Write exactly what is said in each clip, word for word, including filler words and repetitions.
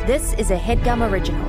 This is a HeadGum original.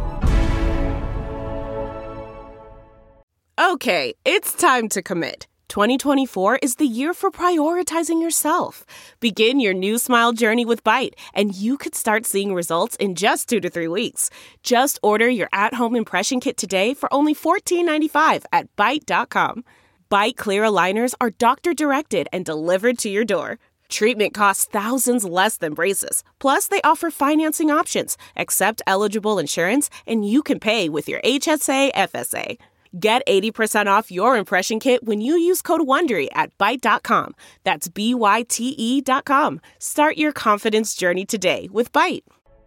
Okay, it's time to commit. twenty twenty-four is the year for prioritizing yourself. Begin your new smile journey with Byte, and you could start seeing results in just two to three weeks. Just order your at-home impression kit today for only fourteen ninety-five at byte dot com. Byte Clear aligners are doctor-directed and delivered to your door. Treatment costs thousands less than braces. Plus, they offer financing options, accept eligible insurance, and you can pay with your H S A F S A. Get eighty percent off your impression kit when you use code WONDERY at byte dot com. That's B Y T E dot com. Start your confidence journey today with Byte.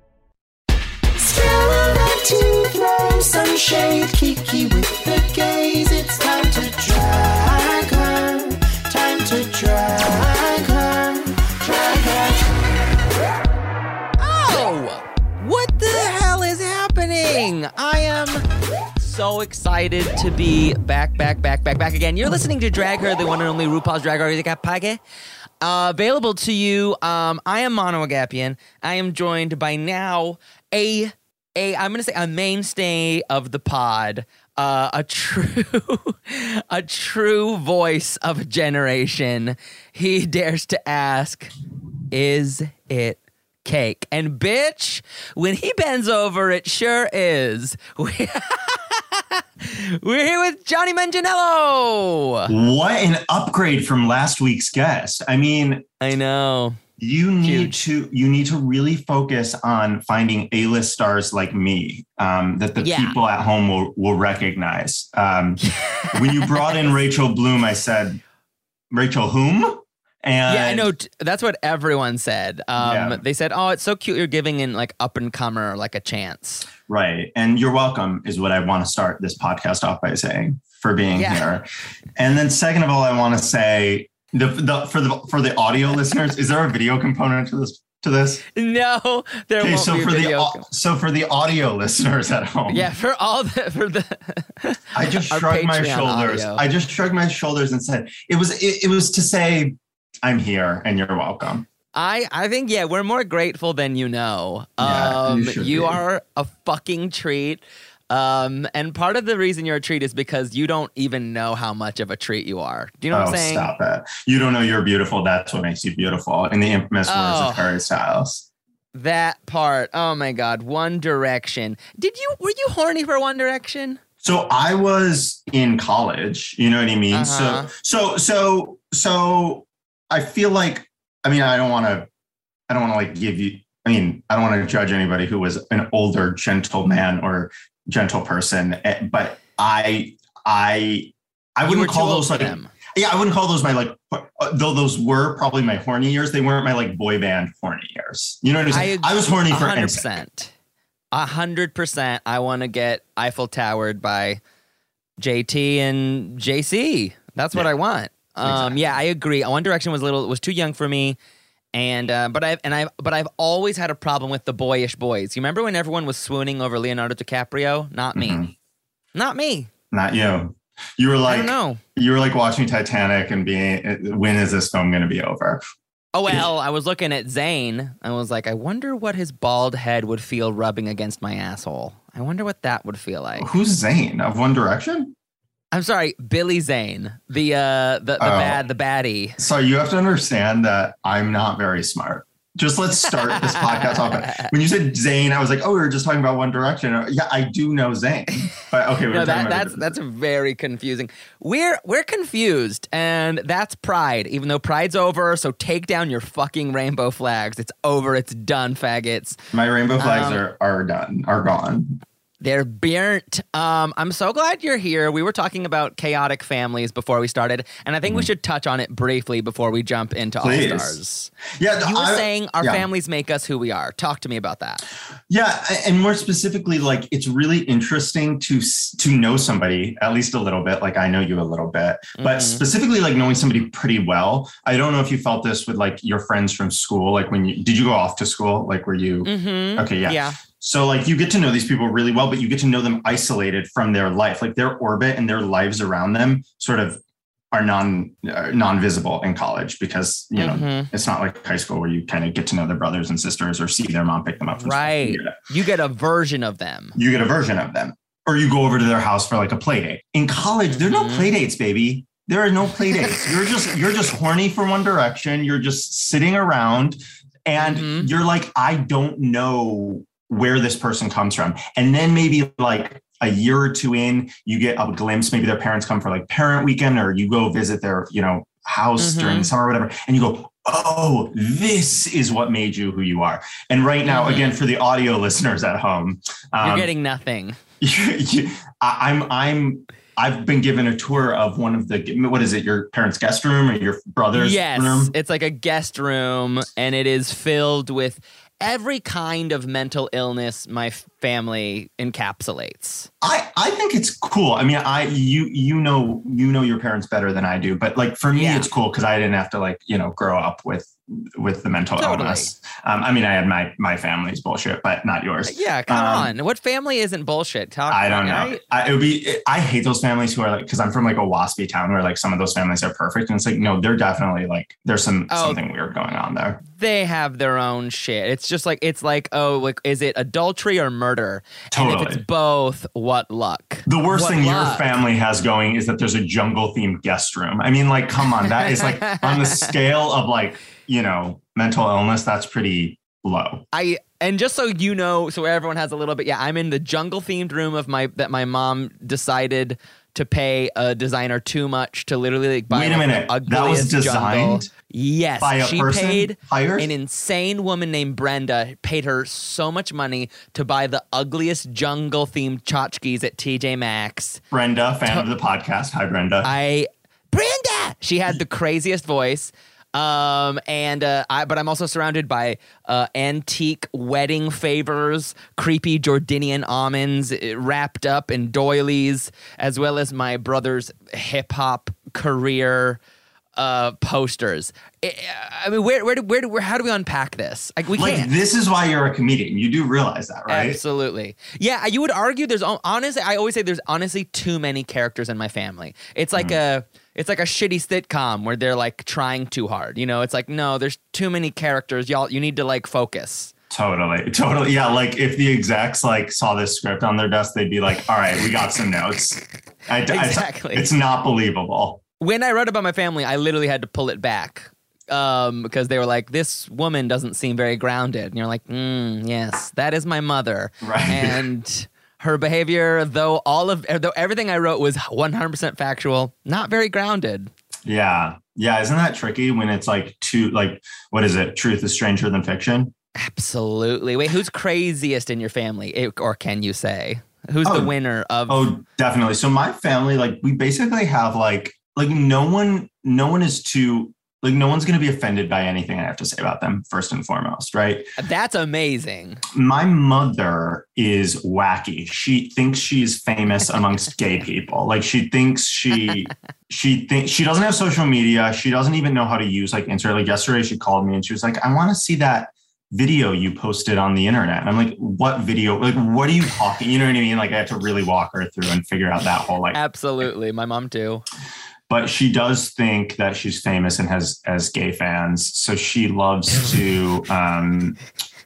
To throw some shade, Kiki with the gaze. It's time to drag her. Time to drag her. Drag her. Oh! What the hell is happening? I am so excited to be back, back, back, back, back again. You're listening to Drag Her, the one and only RuPaul's Drag Race podcast. Uh, available to you. Um, I am Mono Agapian. I am joined by now a A, I'm going to say a mainstay of the pod, uh, a true, a true voice of a generation. He dares to ask, is it cake? And bitch, when he bends over, it sure is. We- We're here with Johnny Manganiello. What an upgrade from last week's guest. I mean, I know. You need Huge. to you need to really focus on finding A-list stars like me um, that the Yeah. people at home will will recognize. Um, when you brought in Rachel Bloom, I said, Rachel whom? And Yeah, I know. T- That's what everyone said. Um, Yeah. They said, oh, it's so cute you're giving in like up and comer like a chance. Right. And you're welcome is what I want to start this podcast off by saying for being Yeah. here. And then second of all, I want to say the, the for the for the audio listeners, is there a video component to this to this? No, there Okay, won't so be a for video. the au- so for the audio listeners at home. Yeah, for all the for the I just our shrugged my Patreon shoulders. audio. I just shrugged my shoulders and said it was it, it was to say I'm here and you're welcome. I, I think, yeah, we're more grateful than you know. Yeah, Um, you should you be. are a fucking treat. Um, and part of the reason you're a treat is because you don't even know how much of a treat you are. Do you know oh, what I'm saying? stop it. You don't know you're beautiful. That's what makes you beautiful. In the infamous words Oh. of Harry Styles. That part. Oh my God. One Direction. Did you, were you horny for One Direction? So I was in college, you know what I mean? Uh-huh. So so so so I feel like I mean I don't want to I don't want to like give you I mean I don't want to judge anybody who was an older gentleman or gentle person, eh, but I I I You wouldn't were call too old those for like them. yeah, I wouldn't call those my like though those were probably my horny years, they weren't my like boy band horny years. You know what I'm saying? I, was horny for one hundred N percent. A hundred percent. I want to get Eiffel Towered by J T and J C. That's what Yeah, I want. Um, exactly. Yeah, I agree. One Direction was a little was too young for me, and uh, but I've and I but I've always had a problem with the boyish boys. You remember when everyone was swooning over Leonardo DiCaprio? Not me. Mhm. Not me. Not you. You were like I don't know. you were like watching Titanic and being, when is this film going to be over? Oh well, I was looking at Zayn. I was like, I wonder what his bald head would feel rubbing against my asshole. I wonder what that would feel like. Who's Zayn of One Direction? I'm sorry, Billy Zane, the uh, the the Oh. bad, the baddie. So you have to understand that I'm not very smart. Just let's start this podcast off. When you said Zayn, I was like, oh, we were just talking about One Direction. Yeah, I do know Zayn, but okay, we're No, talking that, about that's that's very confusing. We're we're confused, and that's Pride. Even though Pride's over, so take down your fucking rainbow flags. It's over. It's done, faggots. my rainbow flags Um, are are done, are gone. They're burnt. Um, I'm so glad you're here. We were talking about chaotic families before we started, and I think we should touch on it briefly before we jump into All Please. Stars. Yeah, You were I- saying our yeah. families make us who we are. Talk to me about that. Yeah, and more specifically, like it's really interesting to to know somebody at least a little bit. Like I know you a little bit, but Mhm. specifically like knowing somebody pretty well. I don't know if you felt this with like your friends from school. Like when you did you go off to school? Like were you? Mm-hmm. Okay, yeah. Yeah. So like you get to know these people really well, but you get to know them isolated from their life, like their orbit and their lives around them sort of are non uh, non-visible in college because, you know, Mhm. it's not like high school where you kind of get to know their brothers and sisters or see their mom pick them up from school. Right. You get, You get a version of them. you get a version of them. Or you go over to their house for like a play date. In college, there's no Mhm. play dates, baby. There are no play dates. You're just you're just horny for One Direction. You're just sitting around and Mhm. you're like, I don't know where this person comes from. And then maybe like a year or two in, you get a glimpse. Maybe their parents come for like parent weekend, or you go visit their, you know, house Mhm. during the summer or whatever. And you go, oh, this is what made you who you are. And right now, Mhm. again, for the audio listeners at home, um, You're getting nothing. you- you- I- I'm, I'm, I've been given a tour of one of the, what is it, your parents' guest room or your brother's Yes, room? it's like a guest room, and it is filled with every kind of mental illness my family encapsulates. I, I think it's cool. I mean, I you you know you know your parents better than I do, but like for me, Yeah. it's cool because I didn't have to like you know grow up with with the mental Totally. illness. Um, I mean, I had my my family's bullshit, but not yours. Yeah, come Um, on. What family isn't bullshit? Talk I don't know. right? I, it would be. I hate those families who are like, because I'm from like a waspy town where like some of those families are perfect, and it's like, no, they're definitely like there's some Oh. something weird going on there. They have their own shit. It's just like it's like oh, like is it adultery or murder? And if Totally. it's both, what luck? The worst What thing your luck? family has going is that there's a jungle themed guest room. I mean, like, come on, that is like on the scale of like, you know, mental illness, that's pretty low. I and just so you know, so everyone has a little bit. Yeah, I'm in the jungle themed room of my that my mom decided to pay a designer too much to literally like buy. Wait a like, minute. the That was ugliest jungle. designed Yes, by a she person paid hired? an insane woman named Brenda. Paid her so much money to buy the ugliest jungle themed tchotchkes at T J Maxx. Brenda, fan of the podcast. Hi, Brenda. I Brenda. She had the craziest voice. Um and uh I but I'm also surrounded by uh antique wedding favors, creepy Jordanian almonds uh, wrapped up in doilies, as well as my brother's hip hop career uh posters. I, I mean where where do, where do where how do we unpack this? Like we like, can't. this is why you're a comedian. You do realize that, right? Absolutely. Yeah, you would argue there's hon- honestly I always say there's honestly too many characters in my family. It's like a it's like a shitty sitcom where they're like trying too hard. You know, it's like no, there's too many characters. Y'all you need to like focus. Totally. Totally. Yeah. Like if the execs like saw this script on their desk, they'd be like, all right, we got some notes. I, I- Exactly. it's not believable. When I wrote about my family, I literally had to pull it back. Um, because they were like, this woman doesn't seem very grounded. And you're like, mm, yes, that is my mother. Right. And her behavior, though all of though everything I wrote was one hundred percent factual, not very grounded. Yeah. Yeah. Isn't that tricky when it's like too, like, what is it? Truth is stranger than fiction. Absolutely. Wait, who's craziest in your family? It- or can you say? Who's Oh. the winner of Oh, definitely. So my family, like we basically have like, like no one, no one is too, like no one's going to be offended by anything I have to say about them first and foremost. Right. That's amazing. My mother is wacky. She thinks she's famous amongst gay people. Like she thinks she, she thinks she doesn't have social media. She doesn't even know how to use like Instagram. Like yesterday she called me and she was like, I want to see that video you posted on the internet. And I'm like, what video? Like, what are you talking? You know what I mean? Like I have to really walk her through and figure out that whole like, Absolutely. My mom too. but she does think that she's famous and has as gay fans. So she loves to, um,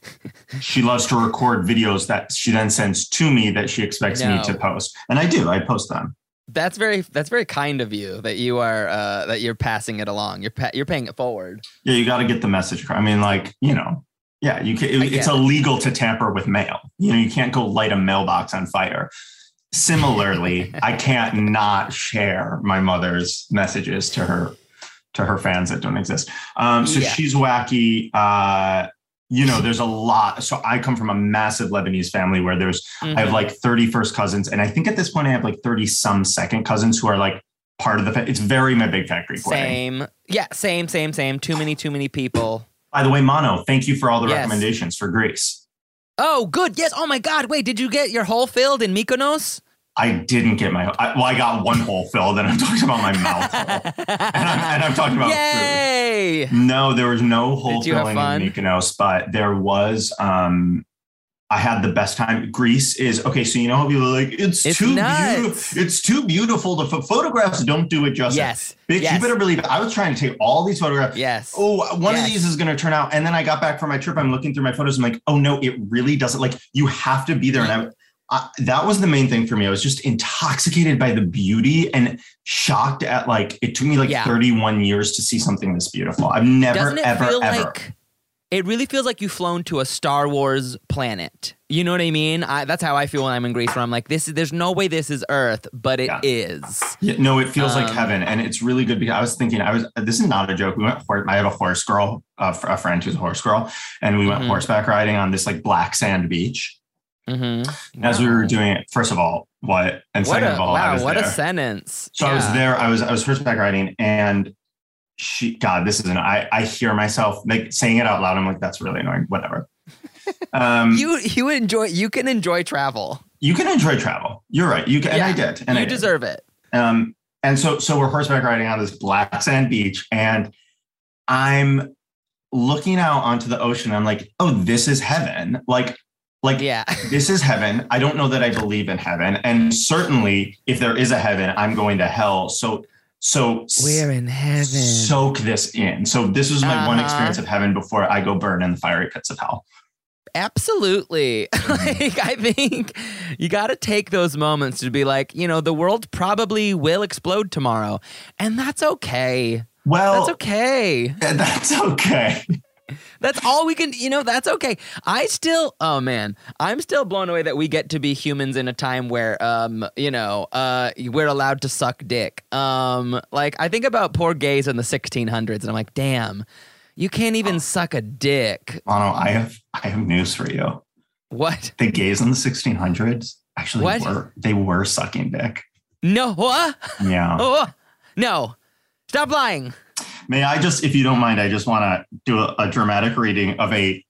she loves to record videos that she then sends to me that she expects No. me to post. And I do, I post them. That's very that's very kind of you that you are uh, that you're passing it along. You're pa- you're paying it forward. Yeah. You got to get the message across. I mean, like, you know, yeah, you can, I it's get it. illegal to tamper with mail. You know, you can't go light a mailbox on fire. Similarly, I can't not share my mother's messages to her, to her fans that don't exist. Um, so Yeah. she's wacky. Uh, you know, there's a lot. So I come from a massive Lebanese family where there's, I have Mhm. like thirty first cousins. And I think at this point I have like thirty some second cousins who are like part of the, fa- it's very my big fat Greek wedding. Same. Yeah, same, same, same. Too many, too many people. By the way, Mono, thank you for all the Yes. recommendations for Greece. Oh, good. Yes. Oh my God. Wait, did you get your hole filled in Mykonos? I didn't get my, I, well, I got one hole filled and I'm talking about my mouth hole. And I'm, and I'm talking about food. Yay! No, there was no hole Did you have filling fun? in Mykonos, but there was, um, I had the best time. Greece is okay. So you know how people are like, it's, It's too nuts. beautiful. It's too beautiful. The ph- photographs don't do it justice. Yes. Bitch, Yes. you better believe it. I was trying to take all these photographs. Yes. Oh, one Yes. of these is going to turn out. And then I got back from my trip. I'm looking through my photos. I'm like, oh no, it really doesn't. Like you have to be there. And I, I, that was the main thing for me. I was just intoxicated by the beauty and shocked at like, it took me like Yeah. thirty-one years to see something this beautiful. I've never, Doesn't it ever, feel ever. like it really feels like you've flown to a Star Wars planet? You know what I mean? I, that's how I feel when I'm in Greece, where I'm like, this is, there's no way this is Earth, but it Yeah. is. Yeah, no, it feels like Um, heaven, and it's really good because I was thinking, I was. This is not a joke. We went. I have a horse girl, uh, a friend who's a horse girl, and we went Mhm. horseback riding on this like black sand beach. Mm-hmm. As we were doing it, first of all, what, and What second a, of all, I wow, was what there. a sentence. So I was Yeah. there. I was I was horseback riding, and she, God, this isn't. I I hear myself like saying it out loud. I'm like, that's really annoying. Whatever. Um, you You you enjoy you can enjoy travel. you can enjoy travel. You're right. You can, and Yeah, I did. And you I did. deserve it. Um, and so, so we're horseback riding on this black sand beach, and I'm looking out onto the ocean. I'm like, oh, this is heaven. Like, like Yeah. this is heaven. I don't know that I believe in heaven. And certainly if there is a heaven, I'm going to hell. So, so We're in heaven. soak this in. So this was my one Uh-huh. experience of heaven before I go burn in the fiery pits of hell. Absolutely. Like, I think you got to take those moments to be like, you know, the world probably will explode tomorrow. And that's okay. Well, That's okay. that's okay. That's all we can, you know, that's okay. I still, oh man, I'm still blown away that we get to be humans in a time where, um, you know, uh, we're allowed to suck dick. Um, like, I think about poor gays in the sixteen hundreds, and I'm like, damn, you can't even suck a dick. Mono, I have I have news for you. What? The gays in the sixteen hundreds actually What? were they were sucking dick. No, what? Yeah. Oh, no, stop lying. May I just, if you don't mind, I just want to do a, a dramatic reading of a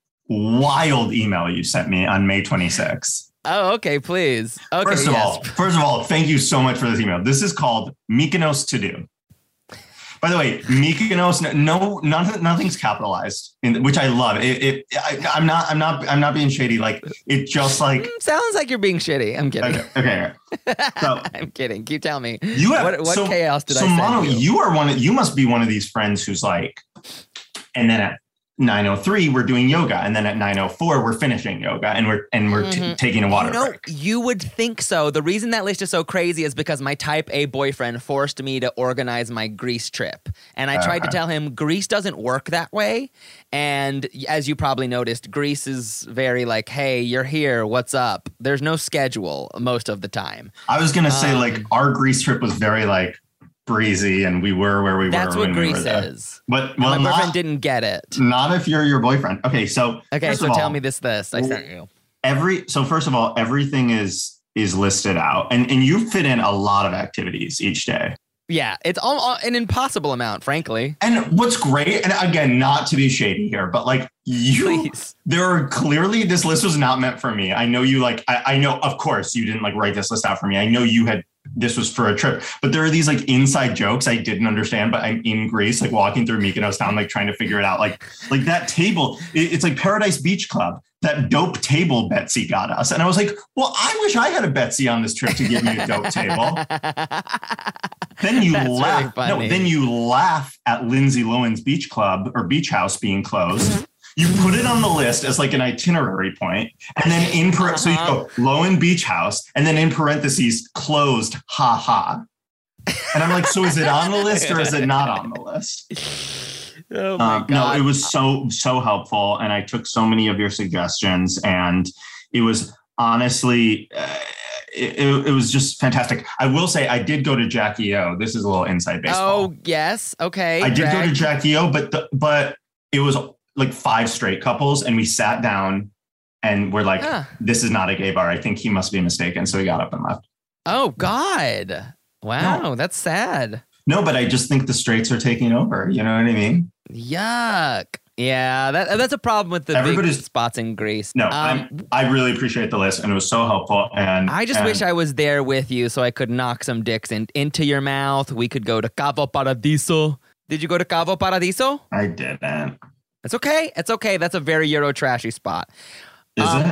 wild email you sent me on May twenty-sixth. Oh, okay, please. Okay, First of yes. all, first of all, thank you so much for this email. This is called Mykonos to do. By the way, Mykonos, no, none, nothing's capitalized, in, which I love. It, it I, I'm not, I'm not, I'm not being shady. Like it just like Mm, sounds like you're being shitty. I'm kidding. okay. okay. So I'm kidding. Keep telling me. you have what what so, chaos did so I send Mono, you? you are one of, you must be one of these friends who's like, and then at nine oh three we're doing yoga, and then at nine oh four we're finishing yoga, and we're and we're t- Mhm. taking a water You know, break. you would think so. The reason that list is so crazy is because my type A boyfriend forced me to organize my Greece trip. And I tried to Okay. tell him Greece doesn't work that way. And as you probably noticed, Greece is very like, hey, you're here. What's up? There's no schedule most of the time. I was gonna say Um, like our Greece trip was very like breezy, and we were where we That's were what when we were Greece there. is. But And well, my boyfriend not, didn't get it. not if you're your boyfriend. Okay, so Okay, first so of tell all, me this, this I sent you. every so first of all, everything is is listed out, and and you fit in a lot of activities each day. Yeah, it's all, all an impossible amount, frankly. And what's great, and again, not to be shady here, but like you, Please. there are clearly this list was not meant for me. I know you like, I, I know, of course, you didn't like write this list out for me. I know you had, this was for a trip, but there are these like inside jokes I didn't understand, but I'm in Greece, like walking through Mykonos town, like trying to figure it out. Like, like that table, it, it's like Paradise Beach Club, that dope table Betsy got us. And I was like, well, I wish I had a Betsy on this trip to give me a dope table. Then you That's really laugh. no, funny. then you laugh at Lindsay Lohan's beach club or beach house being closed. You put it on the list as like an itinerary point, and then in par- so you go Lohan Beach House, and then in parentheses closed. Ha ha. And I'm like, so is it on the list or is it not on the list? Oh my Um, no, God. it was so so helpful, and I took so many of your suggestions, and it was honestly. Uh, It, it, it was just fantastic. I will say I did go to Jackie O. This is a little inside baseball. Oh, yes. Okay. I did go to drag. Jackie O, but the, but it was like five straight couples, and we sat down and we're like, Huh. this is not a gay bar. I think he must be mistaken. So we got up and left. Oh, God. Wow. No. That's sad. No, but I just think the straights are taking over. You know what I mean? Yuck. Yeah, that that's a problem with the big Everybody's- spots in Greece. No, Um, I'm, I really appreciate the list, and it was so helpful. And I just and wish I was there with you so I could knock some dicks in, into your mouth. We could go to Cavo Paradiso. Did you go to Cavo Paradiso? I didn't. It's okay. It's okay. That's a very Euro trashy spot. Is Um, it?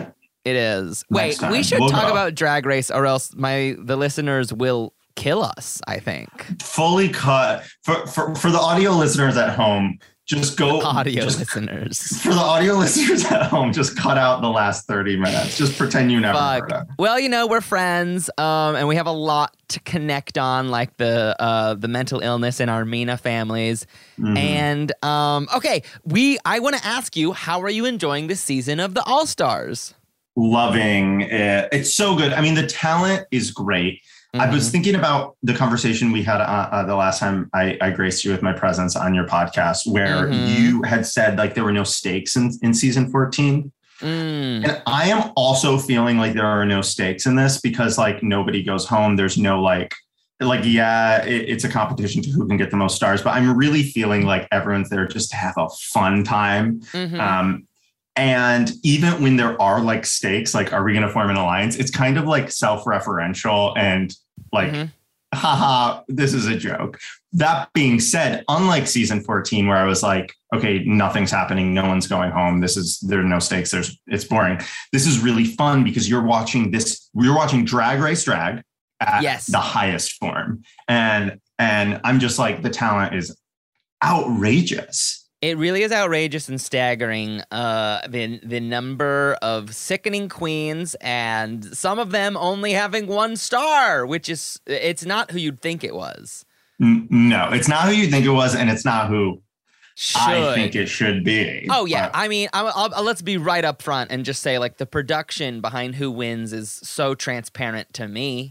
It is. Next Wait, we time. should We'll talk go. about Drag Race, or else my the listeners will kill us, I think. Fully cut for, for for the audio listeners at home. Just go Audio just, listeners. For the audio listeners at home, just cut out the last thirty minutes. Just pretend you never Fuck. heard it. Well, you know, we're friends, um, and we have a lot to connect on, like the uh, the mental illness in our MENA families. Mhm. And um, okay, we I want to ask you, how are you enjoying this season of the All Stars? Loving it. It's so good. I mean, the talent is great. I was thinking about the conversation we had uh, uh, the last time I, I graced you with my presence on your podcast, where Mhm. you had said like there were no stakes in, in season fourteen. Mm. And I am also feeling like there are no stakes in this because like nobody goes home. There's no like, like, yeah, it, it's a competition to who can get the most stars, but I'm really feeling like everyone's there just to have a fun time. Mhm. Um, and even when there are like stakes, like, are we going to form an alliance? It's kind of like self-referential and like, Mhm. haha, this is a joke. That being said, unlike season fourteen, where I was like, okay, nothing's happening. No one's going home. This is, there are no stakes. There's, it's boring. This is really fun because you're watching this, you're watching Drag Race Drag at Yes. the highest form. And, and I'm just like, the talent is outrageous. It really is outrageous and staggering, uh, the the number of sickening queens, and some of them only having one star, which is, it's not who you'd think it was. N- No, it's not who you think it was. And it's not who Should. I think it should be. Oh, yeah. But- I mean, I'll, I'll, I'll- let's be right up front and just say, like, the production behind who wins is so transparent to me.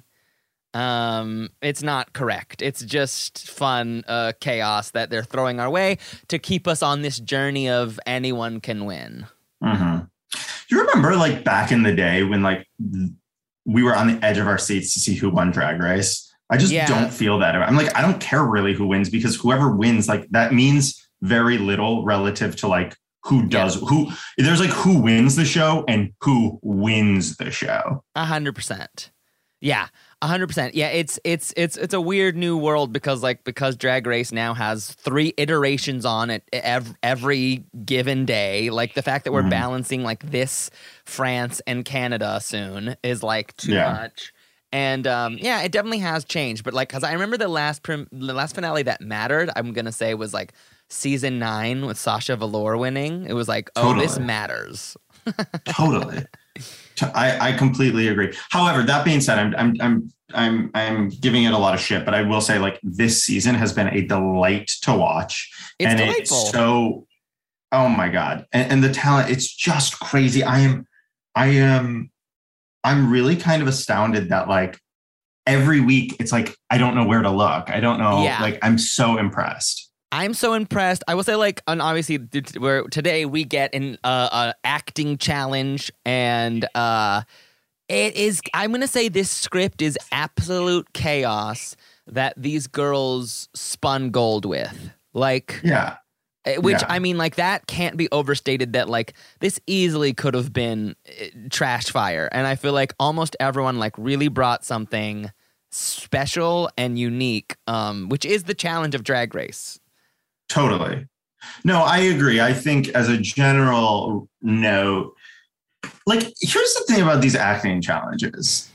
Um, it's not correct. It's just fun uh, chaos that they're throwing our way to keep us on this journey of anyone can win. Mm-hmm. You remember like back in the day when like we were on the edge of our seats to see who won Drag Race? I just Yeah. don't feel that. I'm like, I don't care really who wins because whoever wins, like that means very little relative to like who does who. There's like who wins the show and who wins the show. A hundred percent. Yeah, a hundred percent. Yeah, it's it's it's it's a weird new world because like because Drag Race now has three iterations on it every, every given day. Like the fact that we're Mhm. balancing like this France and Canada soon is like too Yeah. much. And um, yeah, it definitely has changed. But like, cause I remember the last prim- the last finale that mattered, I'm gonna say was like season nine with Sasha Velour winning. It was like, oh, this Totally. matters. Totally. I, I completely agree. However, that being said, I'm I'm I'm I'm I'm giving it a lot of shit, but I will say like this season has been a delight to watch. It's and delightful. it's so oh my God. And, and the talent, it's just crazy. I am I am I'm really kind of astounded that like every week it's like I don't know where to look. I don't know. Yeah. Like I'm so impressed. I'm so impressed. I will say, like, and obviously, th- where today we get an uh, uh, acting challenge, and uh, it is. I'm gonna say this script is absolute chaos that these girls spun gold with. Like, Yeah. eh, which Yeah. I mean, like that can't be overstated. That like this easily could have been eh, trash fire, and I feel like almost everyone like really brought something special and unique, um, which is the challenge of Drag Race. Totally. No, I agree. I think as a general note, like, here's the thing about these acting challenges.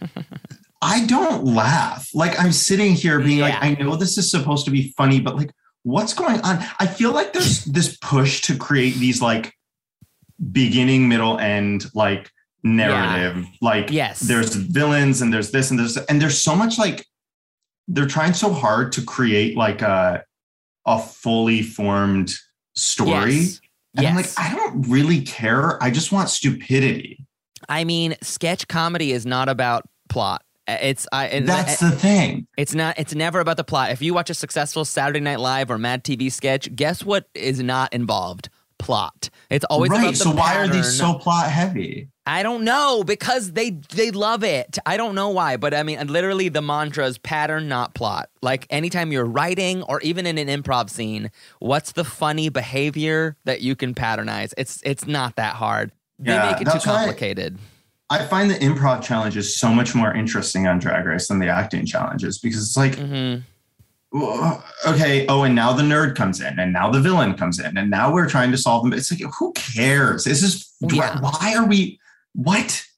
I don't laugh. Like, I'm sitting here being like, Yeah. I know this is supposed to be funny, but like, what's going on? I feel like there's this push to create these like beginning, middle, end, like narrative. Like, Yes. there's villains and there's this and there's, and there's so much like, they're trying so hard to create like a, a fully formed story. Yes. And I'm Yes. like, I don't really care. I just want stupidity. I mean, sketch comedy is not about plot. It's I. and- That's and- the thing. It's not. It's never about the plot. If you watch a successful Saturday Night Live or Mad T V sketch, guess what is not involved? Plot. It's always Right. about the So why are pattern. these so plot heavy? I don't know, because they they love it. I don't know why, but I mean, literally the mantra is pattern, not plot. Like anytime you're writing or even in an improv scene, what's the funny behavior that you can patternize? It's it's not that hard. They Yeah, make it too that's why- complicated. I find the improv challenges so much more interesting on Drag Race than the acting challenges because it's like, hmm well, okay, oh, and now the nerd comes in, and now the villain comes in, and now we're trying to solve them. It's like, who cares? This is Yeah. why are we? What?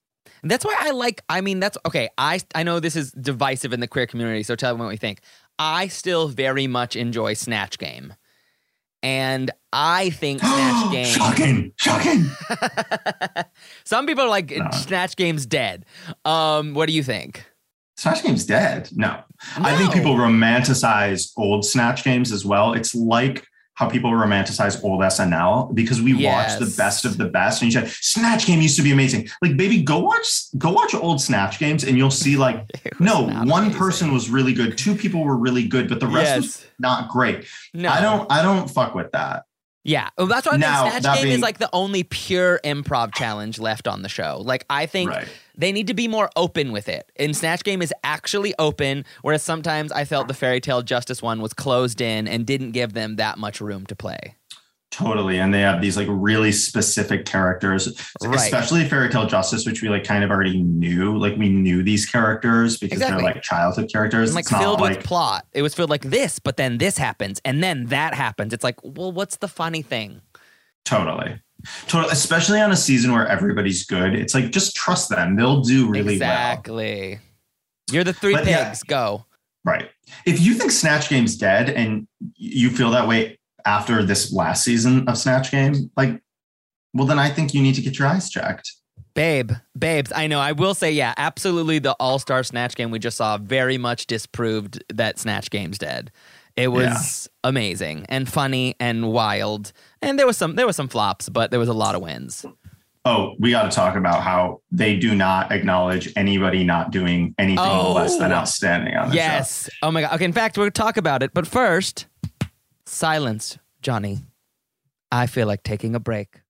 That's why I like, I mean, that's, okay, I I know this is divisive in the queer community, so tell me what you think. I still very much enjoy Snatch Game. And I think Snatch Game... Shocking! Shocking! Some people are like, No. Snatch Game's dead. Um, what do you think? Snatch Game's dead. No. No. I think people romanticize old Snatch Games as well. It's like how people romanticize old S N L because we Yes. watch the best of the best. And you said, Snatch Game used to be amazing. Like, baby, go watch go watch old Snatch Games and you'll see like, It was no, not one amazing. person was really good. Two people were really good, but the rest was Yes. not great. No. I don't I don't fuck with that. Yeah, well, that's why I Now, think Snatch that Game being- is like the only pure improv challenge left on the show. Like, I think Right. they need to be more open with it. And Snatch Game is actually open, whereas sometimes I felt the Fairy Tale Justice one was closed in and didn't give them that much room to play. Totally. And they have these like really specific characters, Right. especially Fairy Tale Justice, which we like kind of already knew. Like we knew these characters because Exactly. they're like childhood characters. And like It's not filled with like, plot. It was filled like this, but then this happens, and then that happens. It's like, well, what's the funny thing? Totally. Totally. Especially on a season where everybody's good. It's like, just trust them. They'll do really well. Exactly. You're the three But, yeah. pigs. Go. Right. If you think Snatch Game's dead and you feel that way after this last season of Snatch Game, like, well, then I think you need to get your eyes checked. Babe, babes, I know. I will say, yeah, absolutely. The All-Star Snatch Game we just saw very much disproved that Snatch Game's dead. It was amazing and funny and wild, and there was some there was some flops, but there was a lot of wins. Oh, we got to talk about how they do not acknowledge anybody not doing anything Oh. less than outstanding on the show. Yes. Oh my god. Okay. In fact, we'll talk about it, but first, silence, Johnny. I feel like taking a break.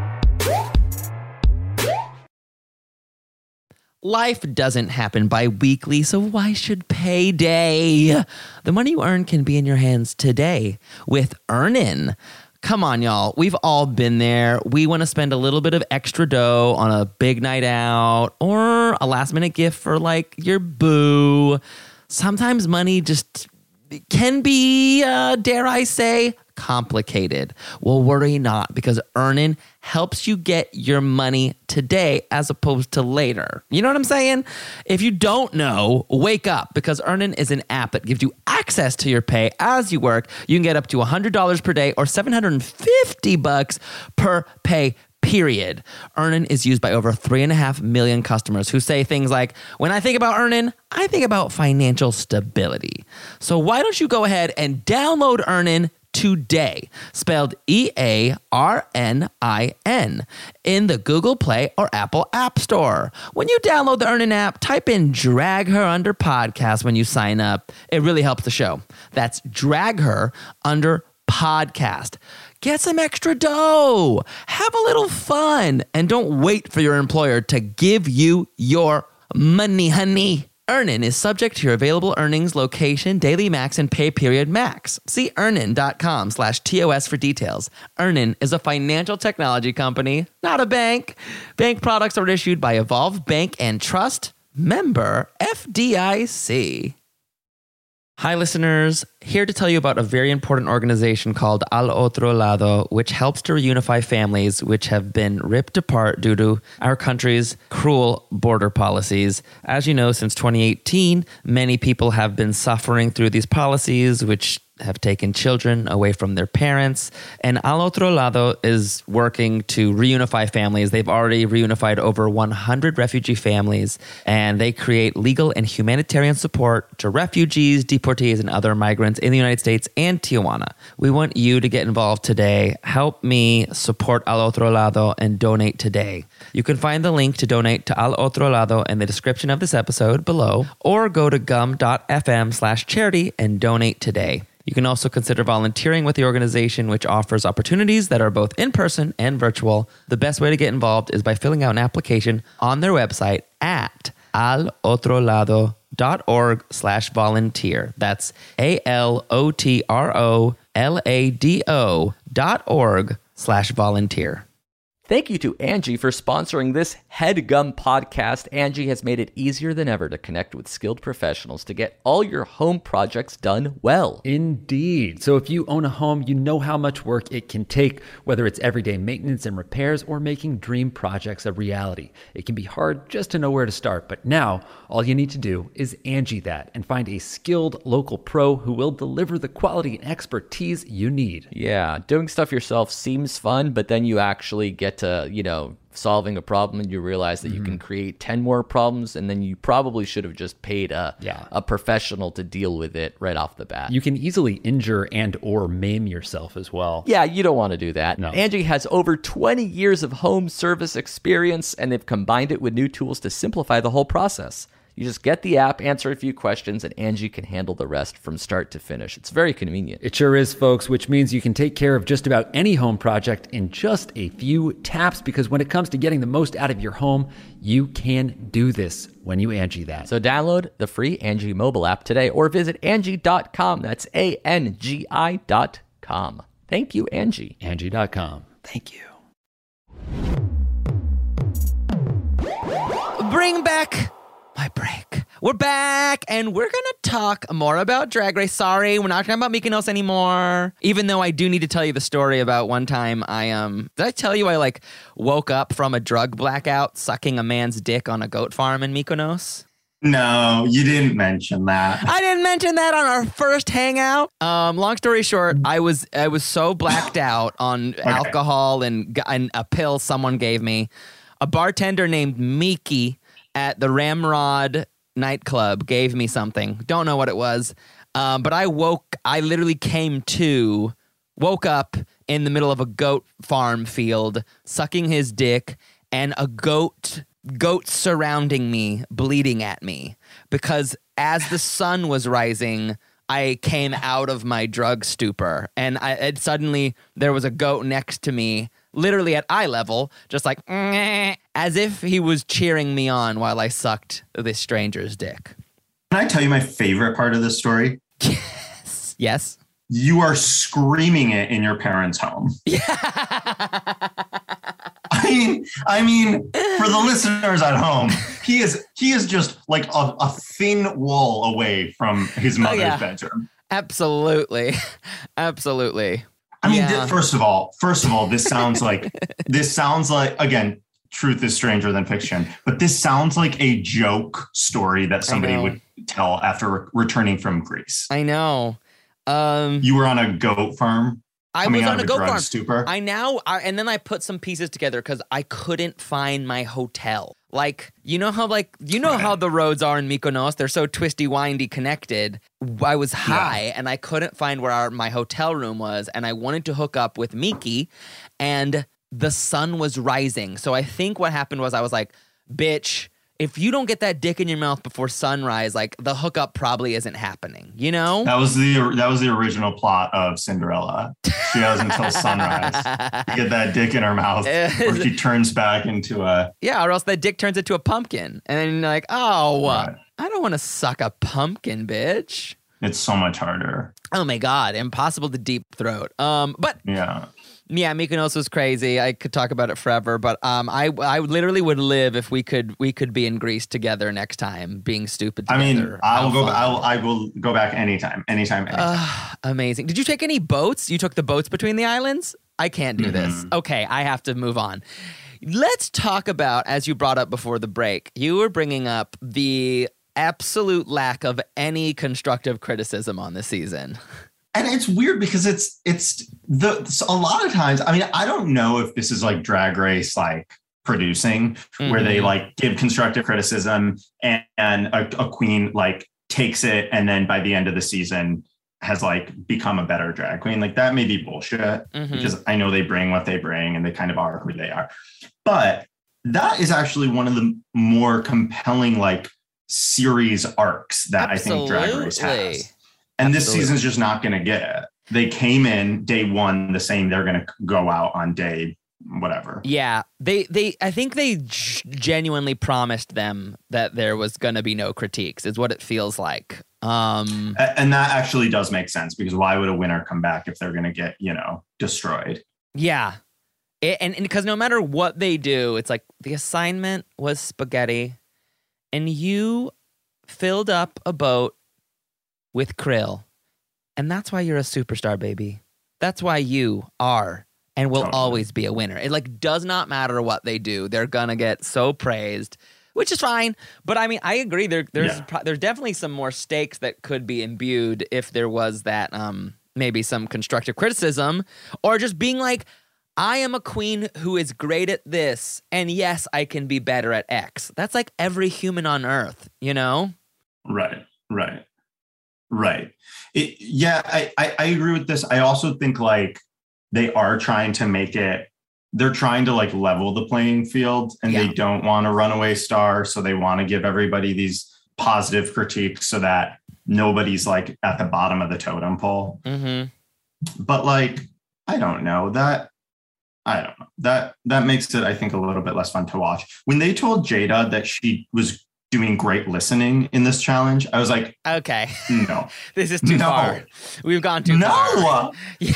Life doesn't happen bi-weekly, so why should payday? The money you earn can be in your hands today with Earnin. Come on, y'all. We've all been there. We want to spend a little bit of extra dough on a big night out or a last-minute gift for, like, your boo. Sometimes money just can be, uh, dare I say, complicated. Well, worry not, because Earnin helps you get your money today as opposed to later. You know what I'm saying? If you don't know, wake up, because Earnin is an app that gives you access to your pay as you work. You can get up to one hundred dollars per day or seven hundred fifty bucks per pay period. Earnin is used by over three and a half million customers who say things like, when I think about Earnin, I think about financial stability. So why don't you go ahead and download Earnin today, spelled E A R N I N, in the Google Play or Apple App Store. When you download the Earnin app, type in Drag Her Under Podcast when you sign up. It really helps the show. That's Drag Her Under Podcast. Get some extra dough. Have a little fun. And don't wait for your employer to give you your money, honey. Earnin is subject to your available earnings, location, daily max, and pay period max. See earnin.com slash TOS for details. Earnin is a financial technology company, not a bank. Bank products are issued by Evolve Bank and Trust, member F D I C. Hi, listeners. Here to tell you about a very important organization called Al Otro Lado, which helps to reunify families which have been ripped apart due to our country's cruel border policies. As you know, since twenty eighteen, many people have been suffering through these policies, which have taken children away from their parents. And Al Otro Lado is working to reunify families. They've already reunified over one hundred refugee families, and they create legal and humanitarian support to refugees, deportees, and other migrants in the United States and Tijuana. We want you to get involved today. Help me support Al Otro Lado and donate today. You can find the link to donate to Al Otro Lado in the description of this episode below, or go to gum.fm slash charity and donate today. You can also consider volunteering with the organization, which offers opportunities that are both in-person and virtual. The best way to get involved is by filling out an application on their website at alotrolado.org slash volunteer. That's A-L-O-T-R-O-L-A-D-O dot org slash volunteer. Thank you to Angie for sponsoring this HeadGum podcast. Angie has made it easier than ever to connect with skilled professionals to get all your home projects done well. Indeed. So if you own a home, you know how much work it can take, whether it's everyday maintenance and repairs or making dream projects a reality. It can be hard just to know where to start, but now all you need to do is Angie that and find a skilled local pro who will deliver the quality and expertise you need. Yeah, doing stuff yourself seems fun, but then you actually get to, you know, solving a problem and you realize that mm-hmm. you can create ten more problems, and then you probably should have just paid a yeah. a professional to deal with it right off the bat. You can easily injure and or maim yourself as well. Yeah, you don't want to do that. No. Angie has over twenty years of home service experience, and they've combined it with new tools to simplify the whole process. You just get the app, answer a few questions, and Angie can handle the rest from start to finish. It's very convenient. It sure is, folks, which means you can take care of just about any home project in just a few taps, because when it comes to getting the most out of your home, you can do this when you Angie that. So download the free Angie mobile app today or visit Angie dot com. That's A N G I dot com. Thank you, Angie. Angie dot com. Thank you. Bring back my break. We're back, and we're gonna talk more about Drag Race. Sorry, we're not talking about Mykonos anymore. Even though I do need to tell you the story about one time I um did I tell you I like woke up from a drug blackout sucking a man's dick on a goat farm in Mykonos? No, you didn't mention that. I didn't mention that on our first hangout. Um, long story short, I was I was so blacked out on okay. alcohol and, and a pill someone gave me. A bartender named Miki at the Ramrod nightclub gave me something. Don't know what it was. Um, but I woke, I literally came to, woke up in the middle of a goat farm field, sucking his dick, and a goat, goat surrounding me, bleeding at me. Because as the sun was rising, I came out of my drug stupor. And I it, suddenly there was a goat next to me, literally at eye level, just like, as if he was cheering me on while I sucked this stranger's dick. Can I tell you my favorite part of this story? Yes. Yes. You are screaming it in your parents' home. Yeah. I mean, I mean, for the listeners at home, he is he is just like a, a thin wall away from his mother's oh, yeah. bedroom. Absolutely. Absolutely. I mean, yeah. th- first of all, first of all, this sounds like this sounds like, again, truth is stranger than fiction, but this sounds like a joke story that somebody would tell after re- returning from Greece. I know. Um, you were on a goat farm. I was on a goat farm. Stupor. I now, I, and then I put some pieces together because I couldn't find my hotel. Like, you know how, like, you know right. how the roads are in Mykonos? They're so twisty, windy, connected. I was high, yeah. and I couldn't find where our, my hotel room was, and I wanted to hook up with Miki, and the sun was rising. So I think what happened was I was like, bitch, if you don't get that dick in your mouth before sunrise, like, the hookup probably isn't happening, you know? That was the that was the original plot of Cinderella. She has until sunrise to get that dick in her mouth, or she turns back into a... Yeah, or else that dick turns into a pumpkin. And then you're like, oh, right. I don't want to suck a pumpkin, bitch. It's so much harder. Oh, my God. Impossible to deep throat. Um, But... Yeah. Yeah, Mykonos was crazy. I could talk about it forever, but um, I I literally would live if we could we could be in Greece together next time, being stupid together. I mean, I will go. I'll, I will go back anytime, anytime, anytime. Uh, amazing. Did you take any boats? You took the boats between the islands? I can't do mm-hmm. this. Okay, I have to move on. Let's talk about, as you brought up before the break, you were bringing up the absolute lack of any constructive criticism on this season. And it's weird because it's it's the a lot of times. I mean, I don't know if this is like Drag Race, like producing, mm-hmm. where they like give constructive criticism and, and a, a queen like takes it, and then by the end of the season has like become a better drag queen. Like that may be bullshit mm-hmm. because I know they bring what they bring and they kind of are who they are. But that is actually one of the more compelling like series arcs that Absolutely. I think Drag Race has. And Absolutely. This season's just not going to get it. They came in day one the same. They're going to go out on day whatever. Yeah, they they. I think they g- genuinely promised them that there was going to be no critiques. Is what it feels like. Um, and that actually does make sense because why would a winner come back if they're going to get you know destroyed? Yeah, It, and because no matter what they do, it's like the assignment was spaghetti, and you filled up a boat with krill, and that's why you're a superstar, baby. That's why you are and will Totally. always be a winner. It like does not matter what they do; they're gonna get so praised, which is fine. But I mean, I agree. There, there's Yeah. pro- there's definitely some more stakes that could be imbued if there was that um maybe some constructive criticism or just being like, I am a queen who is great at this, and yes, I can be better at X. That's like every human on Earth, you know? Right, right, right. It, yeah, I, I, I agree with this. I also think like they are trying to make it, they're trying to like level the playing field, and Yeah. they don't want a runaway star. So they want to give everybody these positive critiques so that nobody's like at the bottom of the totem pole. Mm-hmm. But like, I don't know that. I don't know. That that makes it, I think, a little bit less fun to watch. When they told Jada that she was doing great listening in this challenge, I was like, Okay. no. This is too No. far. We've gone too far. No.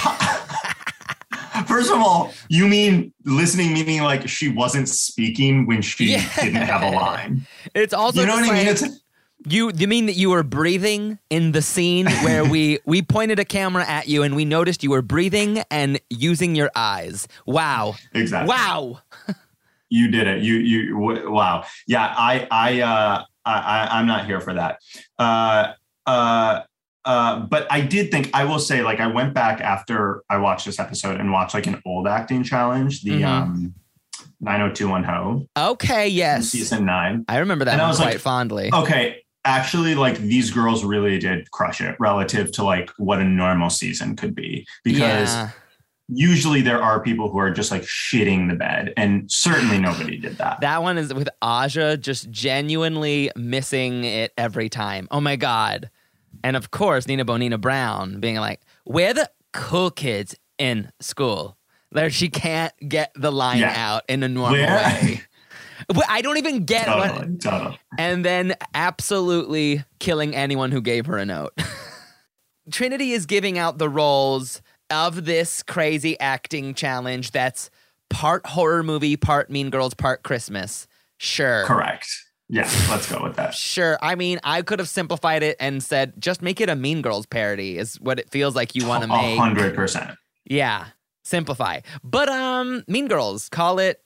First of all, you mean listening, meaning like she wasn't speaking when she Yeah. didn't have a line. It's also You know just what I mean? like- It's You you mean that you were breathing in the scene where we we pointed a camera at you and we noticed you were breathing and using your eyes. Wow. exactly. Wow. You did it. You you w- wow. Yeah, I I uh I I'm not here for that. Uh uh uh but I did think, I will say, like I went back after I watched this episode and watched like an old acting challenge, the Mhm. um nine oh two one Ho Okay, yes. season nine. I remember that And I one was quite like, fondly. Okay, actually, like these girls really did crush it relative to like what a normal season could be, because Yeah. usually there are people who are just like shitting the bed, and certainly nobody did that. That one is with Aja just genuinely missing it every time. Oh my God. And of course, Nina Bonina Brown being like, we're the cool kids in school. There, she can't get the line Yeah. out in a normal Where- way. Well, I don't even get what. Totally, totally. And then absolutely killing anyone who gave her a note. Trinity is giving out the roles of this crazy acting challenge that's part horror movie, part Mean Girls, part Christmas. Sure. Correct. Yeah, let's go with that. Sure. I mean, I could have simplified it and said, just make it a Mean Girls parody is what it feels like you want to A make. hundred percent. Yeah. Simplify. But um, Mean Girls, call it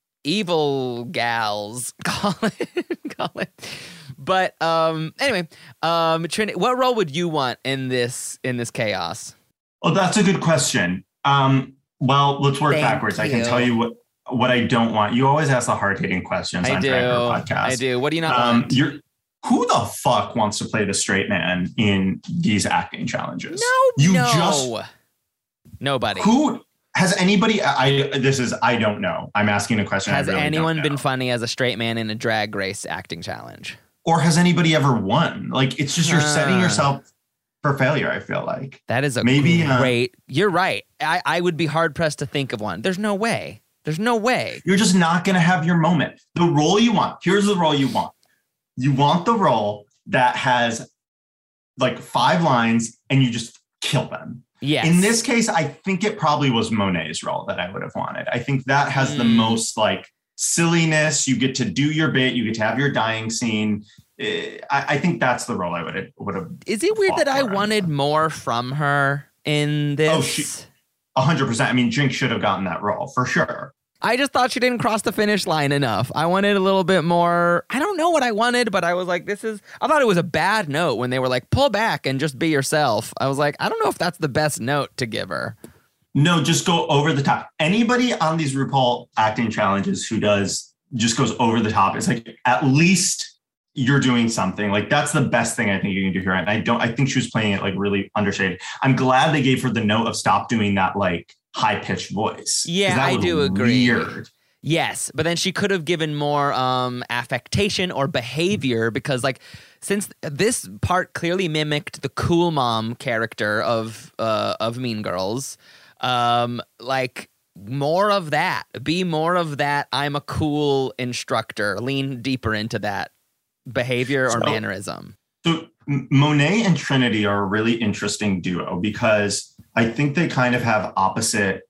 Evil Gals. Call it. call it. But um, anyway, um, Trinity, what role would you want in this in this chaos? Oh, that's a good question. Um, well, let's work Thank backwards. I you. can tell you what what I don't want. You always ask the hard hitting questions I on do. Drag Her podcast. I do. What do you not Um, want? you're who the fuck wants to play the straight man in these acting challenges? No, you no. just Nobody. who has anybody? I this is I don't know. I'm asking a question. Has I really anyone don't been know. funny as a straight man in a drag race acting challenge? Or has anybody ever won? Like it's just you're setting Uh. yourself for failure. I feel like. That is a Maybe, uh, great. You're right. I, I would be hard pressed to think of one. There's no way. There's no way. You're just not going to have your moment. The role you want, here's the role you want. You want the role that has like five lines and you just kill them. Yes. In this case, I think it probably was Monet's role that I would have wanted. I think that has the Mm. most like silliness. You get to do your bit. You get to have your dying scene. Eh, I, I think that's the role I would have. Would have. Is it weird fought that I for it. wanted more from her in this? Oh, she- A hundred percent. I mean, Jinx should have gotten that role for sure. I just thought she didn't cross the finish line enough. I wanted a little bit more. I don't know what I wanted, but I was like, this is, I thought it was a bad note when they were like, pull back and just be yourself. I was like, I don't know if that's the best note to give her. No, just go over the top. Anybody on these RuPaul acting challenges who does just goes over the top. It's like, at least you're doing something. Like that's the best thing I think you can do here. And I don't, I think she was playing it like really understated. I'm glad they gave her the note of stop doing that like high pitched voice. 'Cause Yeah, that I was do agree. Weird. Yes, but then she could have given more um, affectation or behavior because, like, since this part clearly mimicked the cool mom character of uh, of Mean Girls, um, like more of that. Be more of that. I'm a cool instructor. Lean deeper into that behavior or So- mannerism. So M- Monet and Trinity are a really interesting duo because I think they kind of have opposite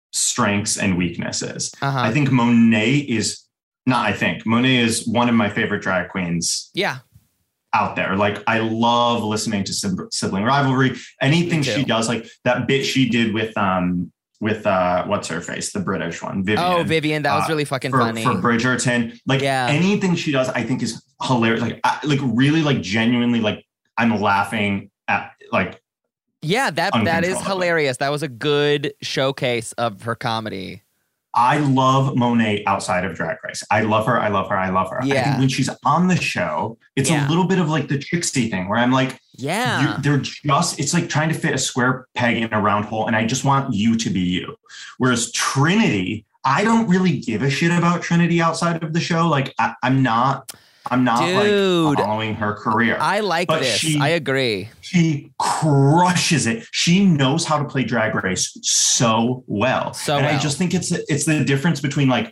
strengths and weaknesses. Uh-huh. I think Monet is not, I think Monet is one of my favorite drag queens Yeah. out there. Like, I love listening to sib- sibling rivalry. Anything she does, like that bit she did with, um, with uh, what's her face, the British one, Vivian. Oh, Vivian, that was uh, really fucking for, funny. for Bridgerton. Like Yeah. anything she does, I think is hilarious. Like, I, like really, like genuinely, like I'm laughing at like. Yeah, that that is uncontrollably. hilarious. That was a good showcase of her comedy. I love Monet outside of Drag Race. I love her. I love her. I love her. I Yeah. think when she's on the show, it's Yeah. a little bit of like the Trixie thing where I'm like, Yeah. you, they're just, it's like trying to fit a square peg in a round hole. And I just want you to be you. Whereas Trinity, I don't really give a shit about Trinity outside of the show. Like I, I'm not, I'm not Dude, like following her career. I like But this. she- I agree. She crushes it. She knows how to play Drag Race so well. So and well. I just think it's it's the difference between like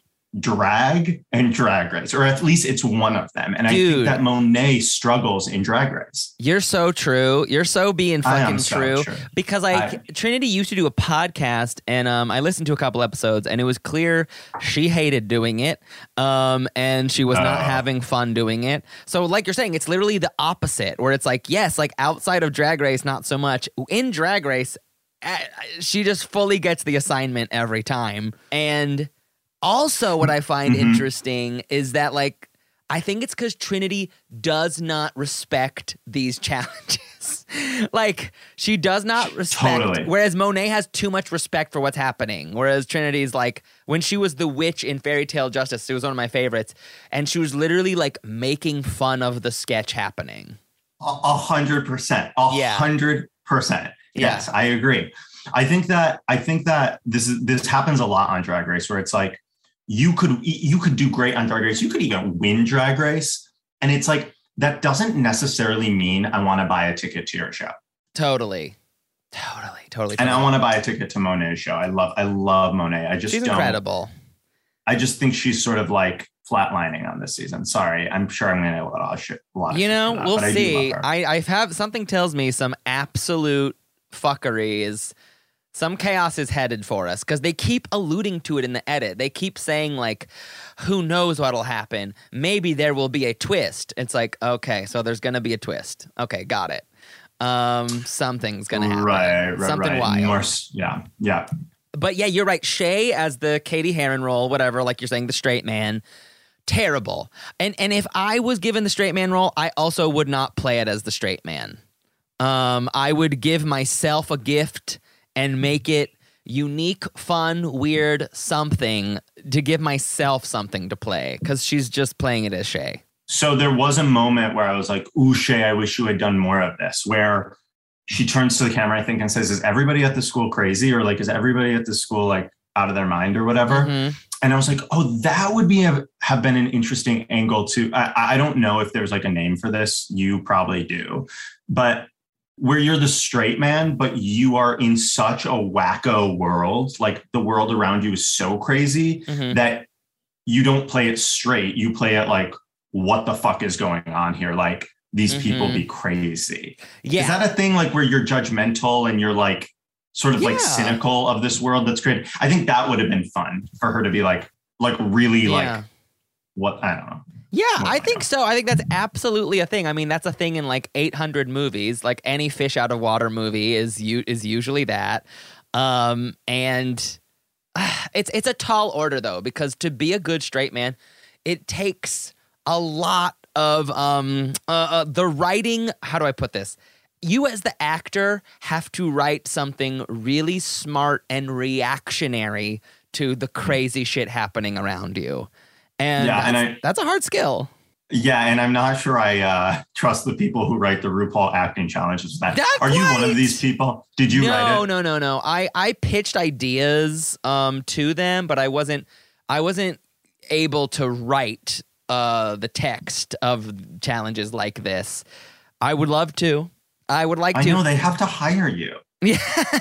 drag and Drag Race, or at least it's one of them. And I Dude. think that Monet struggles in Drag Race. You're so true. You're so being I fucking am so true. true. Because like I- Trinity used to do a podcast, and um, I listened to a couple episodes, and it was clear she hated doing it, um, and she was not Oh. having fun doing it. So like you're saying, it's literally the opposite, where it's like, yes, like outside of Drag Race, not so much. In Drag Race, uh, she just fully gets the assignment every time. And also what I find Mhm. interesting is that like I think it's because Trinity does not respect these challenges. Like, she does not respect. Totally. Whereas Monet has too much respect for what's happening. Whereas Trinity's like, when she was the witch in Fairy Tale Justice, it was one of my favorites. And she was literally like making fun of the sketch happening. A a hundred percent. A Yeah. hundred percent. Yeah. Yes, I agree. I think that I think that this is this happens a lot on Drag Race, where it's like you could you could do great on Drag Race. You could even win Drag Race, and it's like that doesn't necessarily mean I want to buy a ticket to your show. Totally. Totally. Totally. And I totally. want to buy a ticket to Monet's show. I love I love Monet. I just She's don't, incredible. I just think she's sort of like flatlining on this season. Sorry, I'm sure I'm going to get a lot of shit. A lot of You shit know, for that, we'll but I do see. love her. I, I have something tells me some absolute fuckery is some chaos is headed for us because they keep alluding to it in the edit. They keep saying like, who knows what'll happen? Maybe there will be a twist. It's like, okay, so there's gonna be a twist. Okay, got it. Um, something's gonna happen. Right, right, Something right. wild. More, s- yeah, yeah. But yeah, you're right. Shay as the Katie Heron role, whatever, like you're saying, the straight man, terrible. And and if I was given the straight man role, I also would not play it as the straight man. Um, I would give myself a gift and make it unique, fun, weird, something to give myself something to play because she's just playing it as Shay. So there was a moment where I was like, ooh, Shay, I wish you had done more of this, where she turns to the camera, I think, and says, is everybody at the school crazy? Or like, is everybody at the school like out of their mind or whatever? Mhm. And I was like, oh, that would be a, have been an interesting angle to, I, I don't know if there's like a name for this. You probably do. But where you're the straight man, but you are in such a wacko world, like the world around you is so crazy Mhm. that you don't play it straight. You play it like, what the fuck is going on here? Like, these people Mhm. be crazy. Yeah. Is that a thing like where you're judgmental and you're like sort of like Yeah. cynical of this world that's great? I think that would have been fun for her to be like, like really Yeah. like what, I don't know. Yeah, Oh I my think God. so. I think that's absolutely a thing. I mean, that's a thing in like eight hundred movies. Like any fish out of water movie is u- is usually that. Um, and uh, it's it's a tall order though, because to be a good straight man, it takes a lot of um uh, uh, the writing. How do I put this? You as the actor have to write something really smart and reactionary to the crazy shit happening around you. And, Yeah, that's, and I- that's a hard skill. Yeah, and I'm not sure I uh, trust the people who write the RuPaul acting challenges. That That's are you one right. of these people? Did you no, write it? no, no, no. I, I pitched ideas um, to them, but I wasn't I wasn't able to write uh, the text of challenges like this. I would love to. I would like I to. know they have to hire you. Yeah.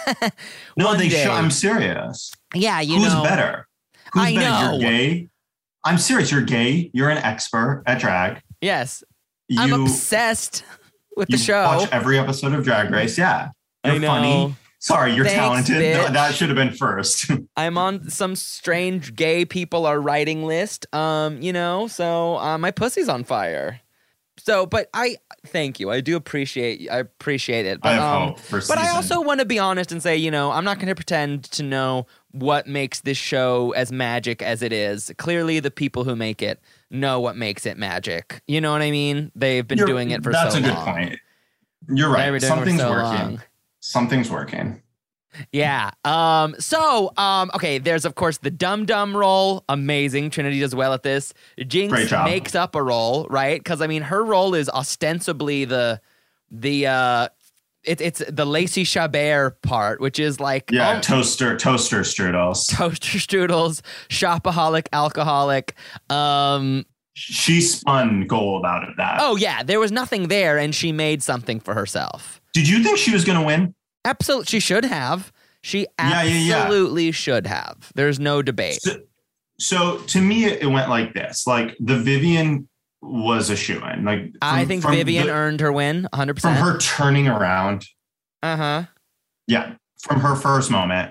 No, One they day. should. I'm serious. Yeah, you Who's know. better? Who's I better? know. You're gay. I'm serious. You're gay. You're an expert at drag. Yes, You, I'm obsessed with you the show. watch every episode of Drag Race. Yeah. I You're know. funny. Sorry, you're Thanks, talented. bitch. Th- That should have been first. I'm on some strange gay people are writing list. Um, you know, so uh, my pussy's on fire. So, but I thank you. I do appreciate. I appreciate it. But, I have um, hope for But I season. also want to be honest and say, you know, I'm not going to pretend to know what makes this show as magic as it is. Clearly, the people who make it know what makes it magic. You know what I mean? They've been You're- doing it for that's so a good long. point. You're They've been right. doing it for Something's so working. long. Something's working. Yeah. Um. So, um. Okay. There's of course the Dum Dum role. Amazing. Trinity does well at this. Jinx Great job. makes up a role, right? Because I mean, her role is ostensibly the, the uh, it's it's the Lacey Chabert part, which is like Yeah, oh, toaster, toaster strudels. toaster strudels, shopaholic, alcoholic. Um. She spun gold out of that. Oh yeah, there was nothing there, and she made something for herself. Did you think she was going to win? Absolutely, she should have. She Yeah, yeah, yeah. absolutely should have. There's no debate. So, so to me, it went like this: like the Vivian was a shoo-in. Like from, I think from Vivian the- earned her win, one hundred from percent. her turning around. Uh huh. Yeah, from her first moment,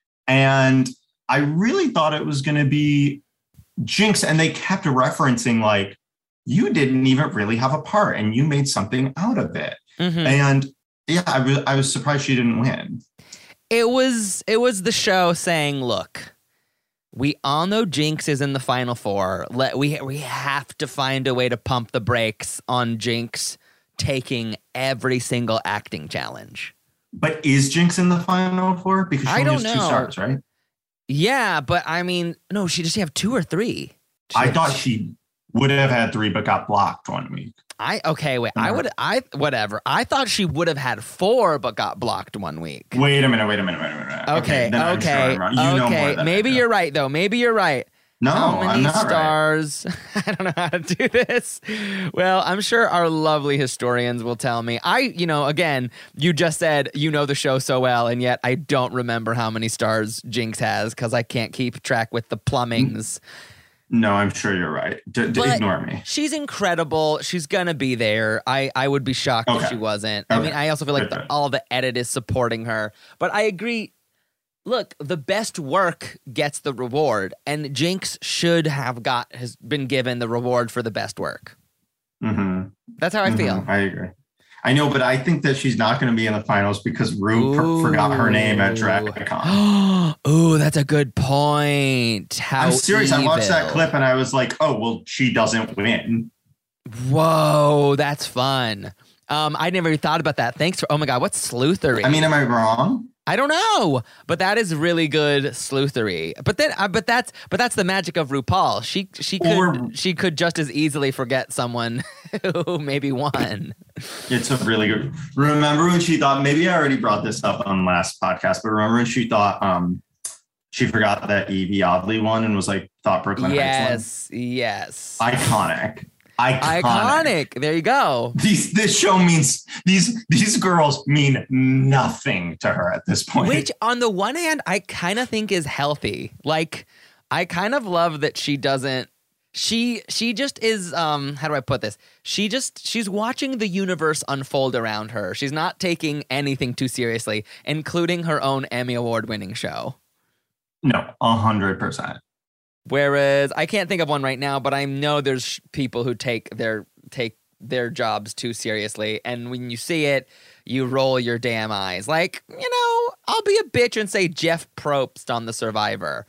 and I really thought it was going to be Jinx, and they kept referencing like you didn't even really have a part, and you made something out of it. Mm-hmm. And yeah, I was I was surprised she didn't win. It was it was the show saying, "Look, we all know Jinx is in the final four. Let we we have to find a way to pump the brakes on Jinx taking every single acting challenge." But is Jinx in the final four? Because she I only don't has two know. stars, right? Yeah, but I mean, no, she just have two or three. She I had- thought she would have had three, but got blocked one week. I okay, wait. I Uh-huh. would I whatever. I thought she would have had four, but got blocked one week. Wait a minute, wait a minute, wait a minute. Okay, then I'm sure okay, I'm wrong. You know more okay. than I Maybe do. you're right though. Maybe you're right. No, How many I'm not right. stars? I don't know how to do this. Well, I'm sure our lovely historians will tell me. I, you know, again, you just said you know the show so well, and yet I don't remember how many stars Jinx has because I can't keep track with the plumbings. No, I'm sure you're right. D- d- But ignore me. She's incredible. She's gonna be there. I, I would be shocked if Okay. she wasn't. I mean, Okay. I also feel like Good, the, good. all the edit is supporting her. But I agree. Look, the best work gets the reward, and Jinx should have got has been given the reward for the best work. Mm-hmm. That's how I feel. I agree. I know, but I think that she's not going to be in the finals because Rue per- forgot her name at DragCon. Ooh, that's a good point. How I'm serious. I watched that evil. clip and I was like, oh, well, she doesn't win. Whoa, that's fun. Um, I never even thought about that. Thanks for. Oh my God, what's sleuthery? I mean, am I wrong? I don't know, but that is really good sleuthery. But then, uh, but that's but that's the magic of RuPaul. She she could Or- she could just as easily forget someone who maybe won. It's a really good. Remember when she thought, maybe I already brought this up on last podcast, but remember when she thought um she forgot that Evie Oddly won and was like, thought Brooklyn Yes, yes. Heights won? Iconic. Iconic. Iconic. There you go. These this show means these these girls mean nothing to her at this point. Which, on the one hand, I kind of think is healthy. Like, I kind of love that she doesn't. She she just is. Um, how do I put this? She just she's watching the universe unfold around her. She's not taking anything too seriously, including her own Emmy Award winning show. No, a hundred percent. Whereas I can't think of one right now, but I know there's sh- people who take their take their jobs too seriously, and when you see it, you roll your damn eyes. Like, you know, I'll be a bitch and say Jeff Probst on The Survivor.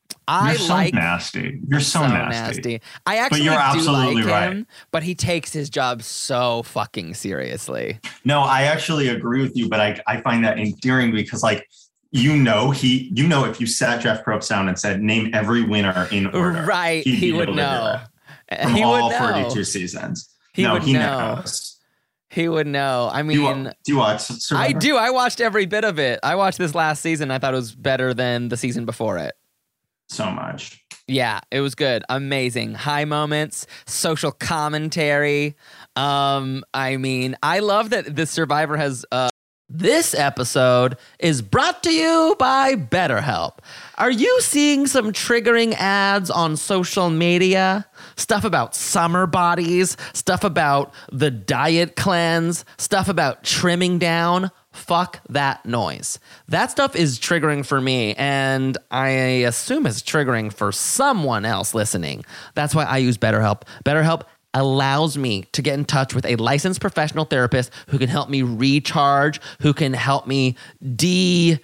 I You're so like nasty. You're so, so nasty. nasty. I actually you're do absolutely like right. him, but he takes his job so fucking seriously. No, I actually agree with you, but I, I find that endearing because, like, you know, he, you know, if you sat Jeff Probst down and said, name every winner in order, Right, he'd he be would able to do know. it From He all would know. forty-two seasons. He no, would he know. knows. He would know. I Do you, mean, wa- do you watch Survivor? I do. I watched every bit of it. I watched this last season. I thought it was better than the season before it. So much. Yeah, it was good. Amazing. High moments, social commentary. Um, I mean, I love that the Survivor has uh this episode is brought to you by BetterHelp. Are you seeing some triggering ads on social media? Stuff about summer bodies, stuff about the diet cleanse, stuff about trimming down? Fuck that noise. That stuff is triggering for me, and I assume it's triggering for someone else listening. That's why I use BetterHelp. BetterHelp allows me to get in touch with a licensed professional therapist who can help me recharge, who can help me de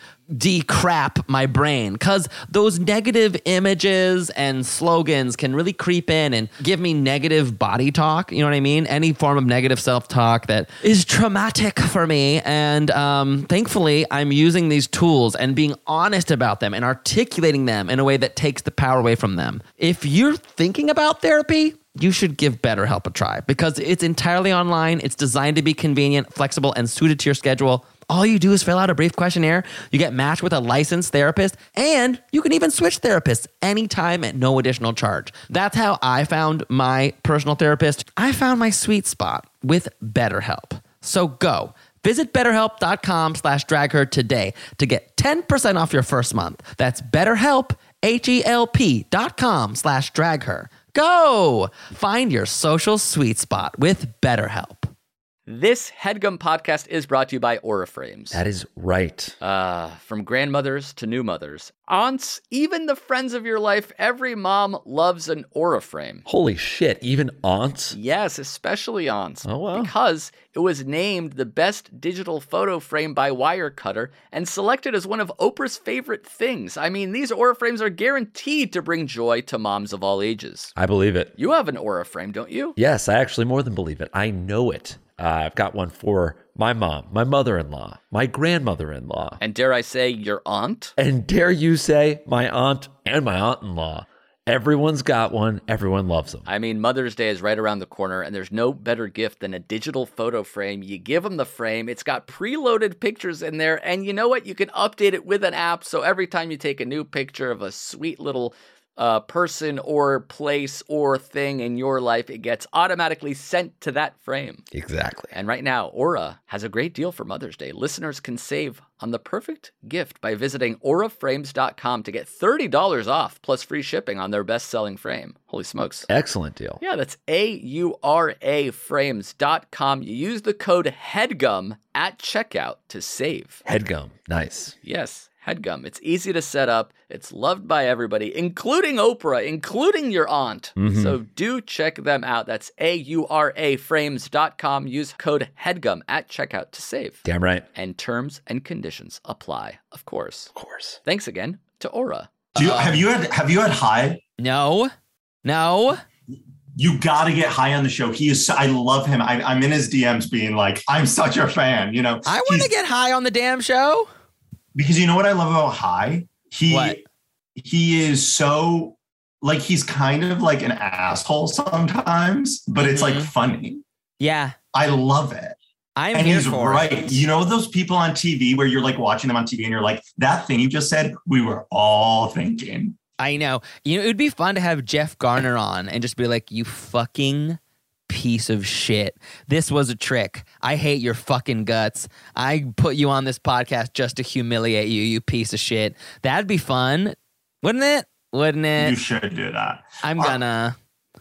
decrap my brain, because those negative images and slogans can really creep in and give me negative body talk. You know what I mean? Any form of negative self-talk that is traumatic for me. And um, thankfully, I'm using these tools and being honest about them and articulating them in a way that takes the power away from them. If you're thinking about therapy, you should give BetterHelp a try because it's entirely online. It's designed to be convenient, flexible, and suited to your schedule. All you do is fill out a brief questionnaire. You get matched with a licensed therapist, and you can even switch therapists anytime at no additional charge. That's how I found my personal therapist. I found my sweet spot with BetterHelp. So go. Visit betterhelp.com slash dragher today to get ten percent off your first month. That's BetterHelp, H-E-L-P dot com slash dragher. Go! Find your social sweet spot with BetterHelp. This HeadGum podcast is brought to you by Aura Frames. That is right. Uh, from grandmothers to new mothers, aunts, even the friends of your life, every mom loves an Aura Frame. Holy shit, even aunts? Yes, especially aunts. Oh, wow. Because it was named the best digital photo frame by Wirecutter and selected as one of Oprah's favorite things. I mean, these Aura Frames are guaranteed to bring joy to moms of all ages. I believe it. You have an Aura Frame, don't you? Yes, I actually more than believe it. I know it. Uh, I've got one for my mom, my mother-in-law, my grandmother-in-law. And dare I say, your aunt? And dare you say, my aunt and my aunt-in-law. Everyone's got one. Everyone loves them. I mean, Mother's Day is right around the corner, and there's no better gift than a digital photo frame. You give them the frame. It's got preloaded pictures in there, and you know what? You can update it with an app, so every time you take a new picture of a sweet little uh, person or place or thing in your life, it gets automatically sent to that frame. Exactly. And right now, Aura has a great deal for Mother's Day. Listeners can save on the perfect gift by visiting aura frames dot com to get thirty dollars off plus free shipping on their best-selling frame. Holy smokes. Excellent deal. Yeah, that's A U R A frames dot com. You use the code HEADGUM at checkout to save. HeadGum. Nice. Yes. HeadGum. It's easy to set up. It's loved by everybody, including Oprah, including your aunt. Mm-hmm. So do check them out. That's A U R A frames dot com. Use code HEADGUM at checkout to save. Damn right. And terms and conditions apply, of course. Of course. Thanks again to Aura. Do you, have you had have you had Hyde? No. No. You got to get High on the show. He is. I love him. I, I'm in his D Ms, being like, I'm such a fan. You know, I want to He's- get high on the damn show. because you know what I love about High? He What? he is so like he's kind of like an asshole sometimes, but it's like Mhm. funny. Yeah. I love it. I'm and here he's for right. it. You know those people on T V where you're like watching them on T V and you're like, that thing you just said, we were all thinking. I know. You know, it would be fun to have Jeff Garner on and just be like, you fucking piece of shit. This was a trick. I hate your fucking guts. I put you on this podcast just to humiliate you, you piece of shit. That'd be fun. Wouldn't it? Wouldn't You it? should do that. I'm Are- gonna.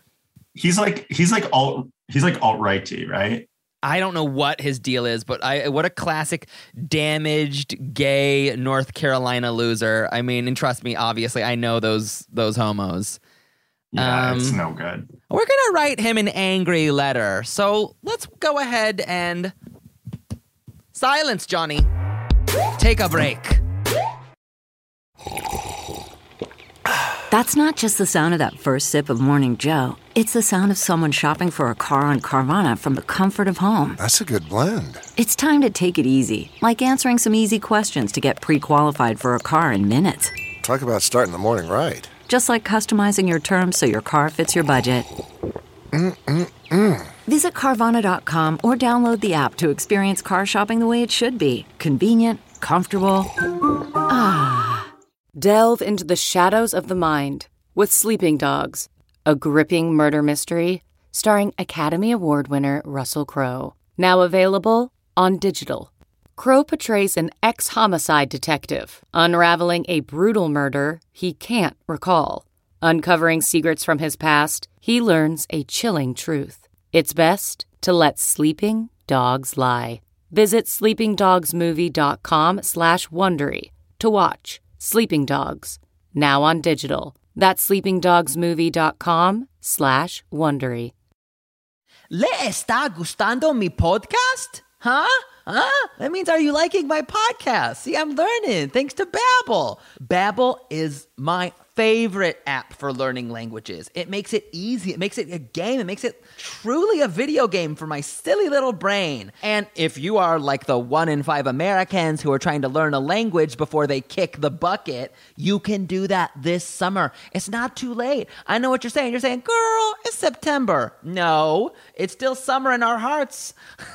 He's like he's like alt he's like alt-righty, right? I don't know what his deal is, but I what a classic damaged gay North Carolina loser. I mean, and trust me, obviously, I know those those homos. Yeah, Um, it's no good. We're gonna write him an angry letter. So let's go ahead and silence Johnny. Take a break. That's not just the sound of that first sip of Morning Joe. It's the sound of someone shopping for a car on Carvana from the comfort of home. That's a good blend. It's time to take it easy, like answering some easy questions to get pre-qualified for a car in minutes. Talk about starting the morning right. Just like customizing your terms so your car fits your budget. Mm-mm-mm. Visit Carvana dot com or download the app to experience car shopping the way it should be. Convenient, comfortable. Ah. Delve into the shadows of the mind with Sleeping Dogs, a gripping murder mystery starring Academy Award winner Russell Crowe. Now available on digital. Crowe portrays an ex-homicide detective unraveling a brutal murder he can't recall. Uncovering secrets from his past, he learns a chilling truth. It's best to let sleeping dogs lie. Visit sleepingdogsmovie.com slash Wondery to watch Sleeping Dogs, now on digital. That's sleepingdogsmovie.com slash Wondery. ¿Le está gustando mi podcast? Huh? Huh? That means, are you liking my podcast? See, I'm learning thanks to Babbel. Babbel is my favorite app for learning languages. It makes it easy. It makes it a game. It makes it truly a video game for my silly little brain. And if you are like the one in five Americans who are trying to learn a language before they kick the bucket, you can do that this summer. It's not too late. I know what you're saying. You're saying, girl, it's September. No, it's still summer in our hearts.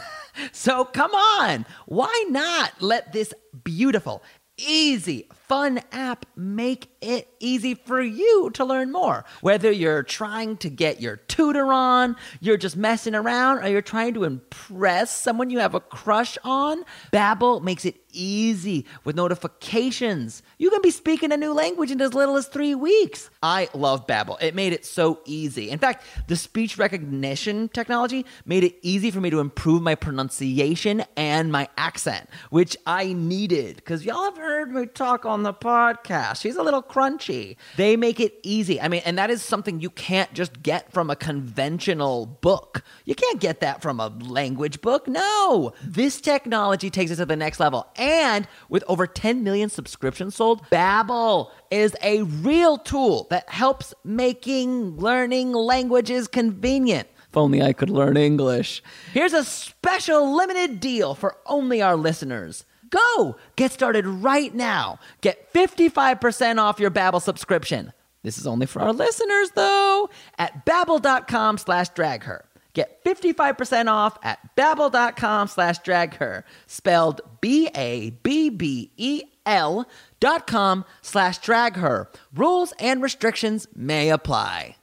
So come on. Why not let this beautiful, easy, fun app make it easy for you to learn more? Whether you're trying to get your tutor on, you're just messing around, or you're trying to impress someone you have a crush on, Babbel makes it easy with notifications. You can be speaking a new language in as little as three weeks. I love Babbel. It made it so easy. In fact, the speech recognition technology made it easy for me to improve my pronunciation and my accent, which I needed because y'all have heard me talk on the podcast. She's a little crunchy. They make it easy. I mean, and that is something you can't just get from a conventional book. You can't get that from a language book. No. This technology takes it to the next level. And with over ten million subscriptions sold, Babbel is a real tool that helps making learning languages convenient. If only I could learn English. Here's a special limited deal for only our listeners. Go! Get started right now. Get fifty-five percent off your Babbel subscription. This is only for our listeners, though, at babbel.com slash dragher. Get fifty-five percent off at babbel.com slash dragher. Spelled B A B B E L dot com slash dragher. Rules and restrictions may apply.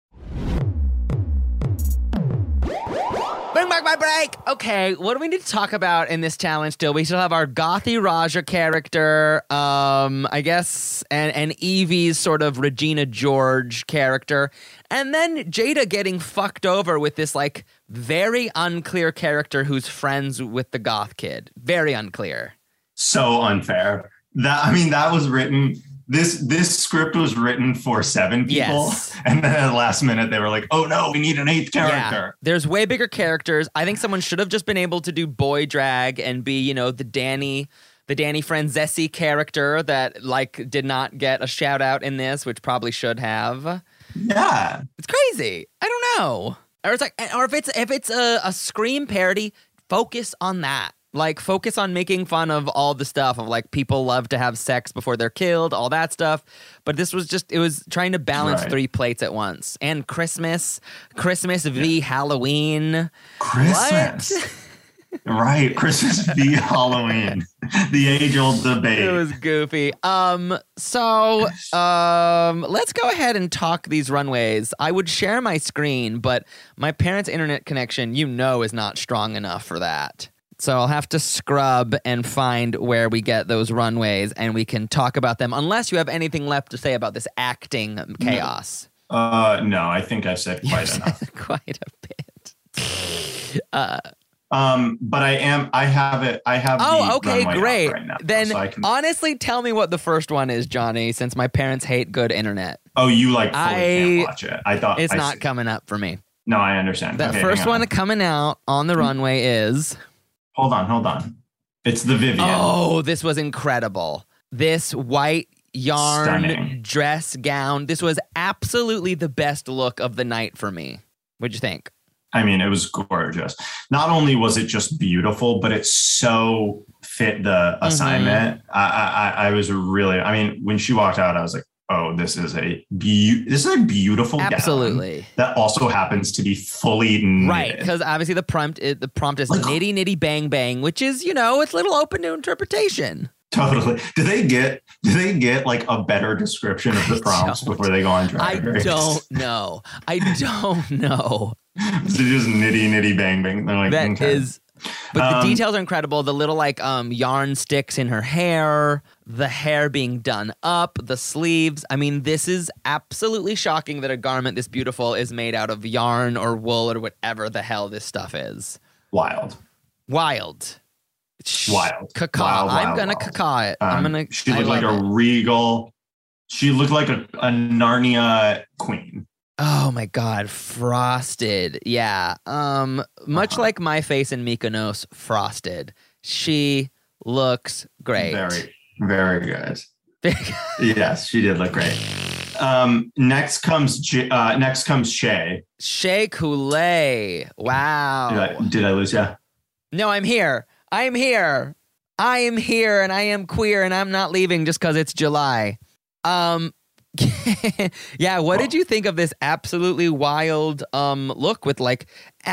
Bring back my break. Okay, what do we need to talk about in this challenge still? We still have our Gothy Raja character, um, I guess, and, and Evie's sort of Regina George character. And then Jada getting fucked over with this, like, very unclear character who's friends with the goth kid. Very unclear. So unfair. That I mean, that was written... This this script was written for seven people, yes. And then at the last minute they were like, "Oh no, we need an eighth character." Yeah. There's way bigger characters. I think someone should have just been able to do boy drag and be, you know, the Danny, the Danny Franzese character that like did not get a shout out in this, which probably should have. Yeah, it's crazy. I don't know, or it's like, or if it's if it's a, a Scream parody, focus on that. Like, focus on making fun of all the stuff of, like, people love to have sex before they're killed, all that stuff. But this was just, it was trying to balance right. three plates at once. And Christmas, Christmas v. Halloween. Christmas. Right, Christmas v. Halloween. The age-old debate. It was goofy. Um, so, um, let's go ahead and talk these runways. I would share my screen, but my parents' internet connection, you know, is not strong enough for that. So I'll have to scrub and find where we get those runways, and we can talk about them, unless you have anything left to say about this acting chaos. No. Uh, no, I think I've said quite You've enough. Said quite a bit. uh, um, but I am, I have it, I have Oh, the okay, runway great. up right now, then so I can... honestly, tell me what the first one is, Johnny, since my parents hate good internet. Oh, you like fully I, can't watch it. I thought It's I not see. coming up for me. No, I understand. The okay, first on. one coming out on the runway is... Hold on, hold on. It's the Vivienne. Oh, this was incredible. This white yarn Stunning. dress gown. This was absolutely the best look of the night for me. What'd you think? I mean, it was gorgeous. Not only was it just beautiful, but it so fit the assignment. Mm-hmm. I, I, I was really, I mean, when she walked out, I was like, oh, this is a be- this is a beautiful Absolutely. gown that also happens to be fully knitted. Right, because obviously the prompt is, the prompt is like, nitty nitty bang bang, which is, you know, it's a little open to interpretation. Totally. Do they get do they get like a better description of the prompts before they go on Drag Race? I don't know. I don't know. Is it just nitty nitty bang bang? They're like, that okay. is. But the Um, details are incredible. The little like um, yarn sticks in her hair, the hair being done up, the sleeves. I mean, this is absolutely shocking that a garment this beautiful is made out of yarn or wool or whatever the hell this stuff is. Wild. Wild. Wild. Caca. Wild, I'm wild, gonna wild. caca it. I'm Um, gonna. She I looked like a love it. regal. She looked like a, a Narnia queen. Oh my god, frosted. Yeah. Um much Uh-huh. like my face in Mykonos, frosted. She looks great. Very, very good. Yes, she did look great. Um, next comes J- uh, next comes Shay. Shea Coulee. Wow. Did I, did I lose you? No, I'm here. I'm here. I am here and I am queer and I'm not leaving just because it's July. Um yeah, what did you think of this absolutely wild um look with like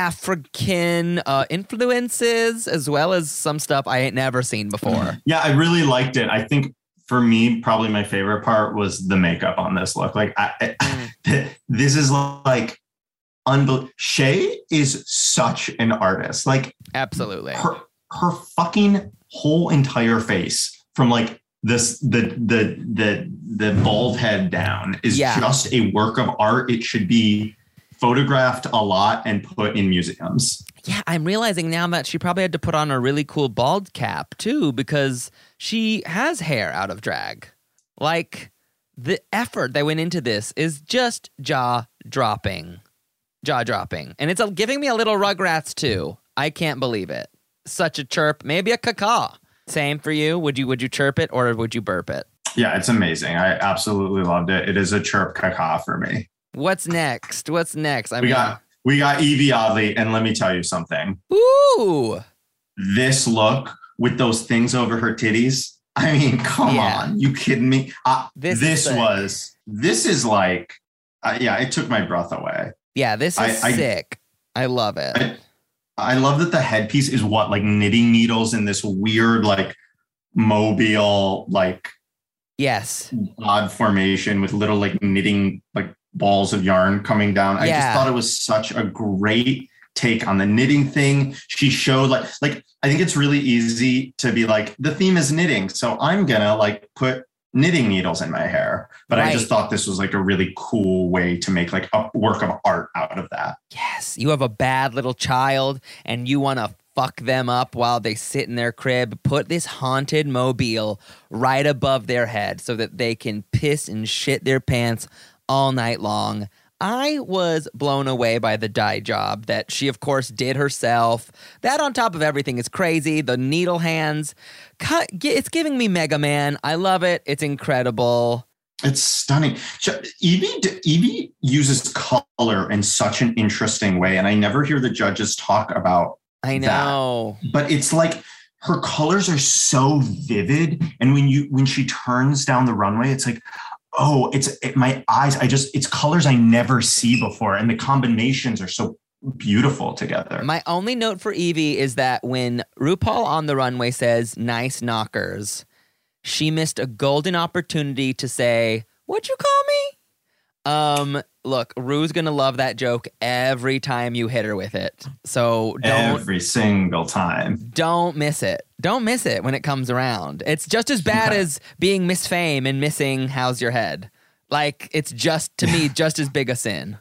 African uh influences as well as some stuff I ain't never seen before? Yeah, I really liked it. I think for me, probably my favorite part was the makeup on this look. Like, I, I, this is like unbelievable. Shay is such an artist. Like, Absolutely. her her fucking whole entire face, from like this the the the the bald head down, is Yeah. just a work of art. It should be photographed a lot and put in museums. Yeah, I'm realizing now that she probably had to put on a really cool bald cap too because she has hair out of drag. Like, the effort that went into this is just jaw dropping. Jaw dropping. And it's a, giving me a little Rugrats too. I can't believe it. Such a chirp, maybe a caca. Same for you. Would you would you chirp it or would you burp it? Yeah, it's amazing. I absolutely loved it. It is a chirp caca for me. What's next? What's next? I We mean, got we got Evie Oddly, and let me tell you something. ooh. This look with those things over her titties. I mean, come Yeah. on, you kidding me? Uh, This this is sick. was this is like, uh, yeah, it took my breath away. Yeah, this is I- I- sick. I love it. I, I love that the headpiece is what, like knitting needles in this weird like mobile like yes. odd formation with little like knitting like balls of yarn coming down. I Yeah. just thought it was such a great take on the knitting thing. She showed like like I think it's really easy to be like, the theme is knitting, so I'm gonna like put knitting needles in my hair. But I just Right. thought this was like a really cool way to make like a work of art out of that. Yes, you have a bad little child and you want to fuck them up while they sit in their crib. Put this haunted mobile right above their head so that they can piss and shit their pants all night long. I was blown away by the dye job that she, of course, did herself. That on top of everything is crazy. The needle hands, cut, it's giving me Mega Man. I love it. It's incredible. It's stunning. Evie, Evie uses color in such an interesting way, and I never hear the judges talk about I know. that. But it's like her colors are so vivid, and when you when she turns down the runway, it's like, oh, it's it, my eyes. I just it's colors I never see before, and the combinations are so beautiful together. My only note for Evie is that when RuPaul on the runway says "nice knockers," she missed a golden opportunity to say, "What'd you call me?" Um, look, Ru's gonna love that joke every time you hit her with it. So don't Every single time. don't miss it. Don't miss it when it comes around. It's just as bad Okay. as being Miss Fame and missing How's Your Head. Like, it's just, to me, just as big a sin.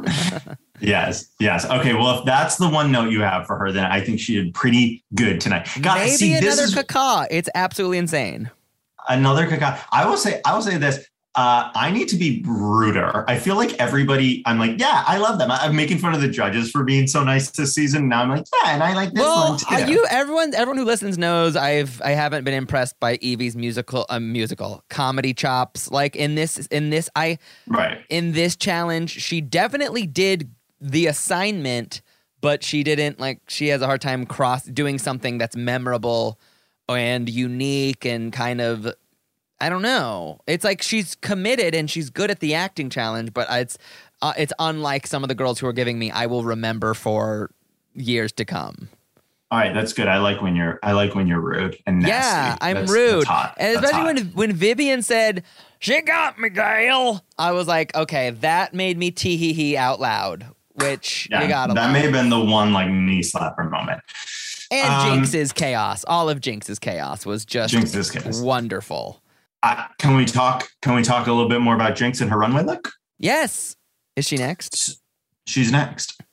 Yes, yes. Okay, well, if that's the one note you have for her, then I think she did pretty good tonight. God, Maybe see, this another is caca. It's absolutely insane. another caca. I will say, I will say this. Uh, I need to be ruder. I feel like everybody, I'm like, yeah, I love them. I, I'm making fun of the judges for being so nice this season. Now I'm like, yeah, and I like this Well, one too. are you everyone everyone who listens knows I've I haven't been impressed by Evie's musical um, musical comedy chops. Like in this in this I right. in this challenge, she definitely did the assignment, but she didn't like she has a hard time cross doing something that's memorable and unique and kind of I don't know. It's like she's committed and she's good at the acting challenge, but it's uh, it's unlike some of the girls who are giving me I will remember for years to come. All right, that's good. I like when you're. I like when you're rude and nasty. Yeah, I'm That's- rude. That's hot. And That's especially hot. when when Vivian said, "She got me, Gail," I was like, okay, that made me tee hee hee out loud, which yeah, you gotta that love. may have been the one like knee slapper moment. And um, Jinx's chaos. All of Jinx's chaos was just Jinx's chaos. wonderful. Uh, can we talk? Can we talk a little bit more about Jinx and her runway look? Yes. Is she next? She's next.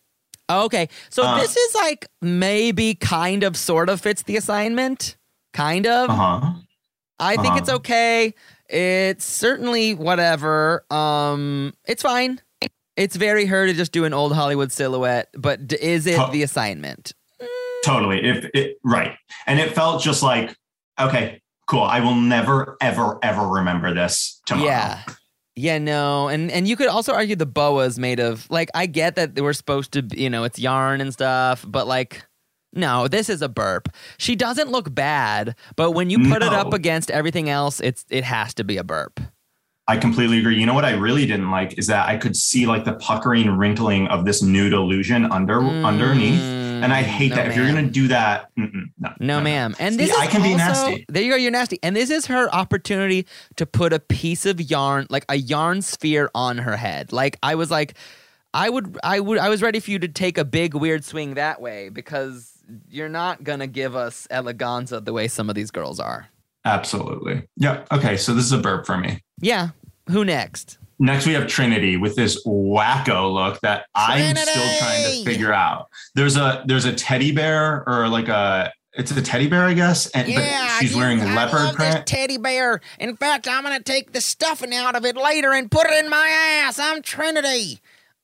Okay, so Uh, this is like maybe kind of sort of fits the assignment. Kind of. Uh-huh. I think Uh-huh. it's okay. It's certainly whatever. Um, it's fine. It's very her to just do an old Hollywood silhouette, but d- is it To- the assignment? Totally. If it right. And it felt just like, okay, cool. I will never, ever, ever remember this tomorrow. Yeah. Yeah, no. And and you could also argue the boa's made of, like, I get that we're supposed to, you know, it's yarn and stuff, but like, no, this is a burp. She doesn't look bad, but when you put it No. up against everything else, it's it has to be a burp. I completely agree. You know what I really didn't like is that I could see like the puckering, wrinkling of this nude illusion under Mm, underneath. And I hate no, that. If you're ma'am. going to do that, mm-mm, no, No, ma'am. And this See, is I can be also, nasty. There you go, you're nasty. And this is her opportunity to put a piece of yarn, like a yarn sphere on her head. Like I was like, I would, I would, I was ready for you to take a big weird swing that way because you're not gonna give us eleganza the way some of these girls are. Absolutely. Yeah. Okay. So this is a burp for me. Yeah. Who next? Next, we have Trinity with this wacko look that I'm still trying to figure out. There's a there's a teddy bear or like a it's a teddy bear, I guess. And but she's wearing leopard print. teddy bear. In fact, I'm gonna take the stuffing out of it later and put it in my ass. I'm Trinity.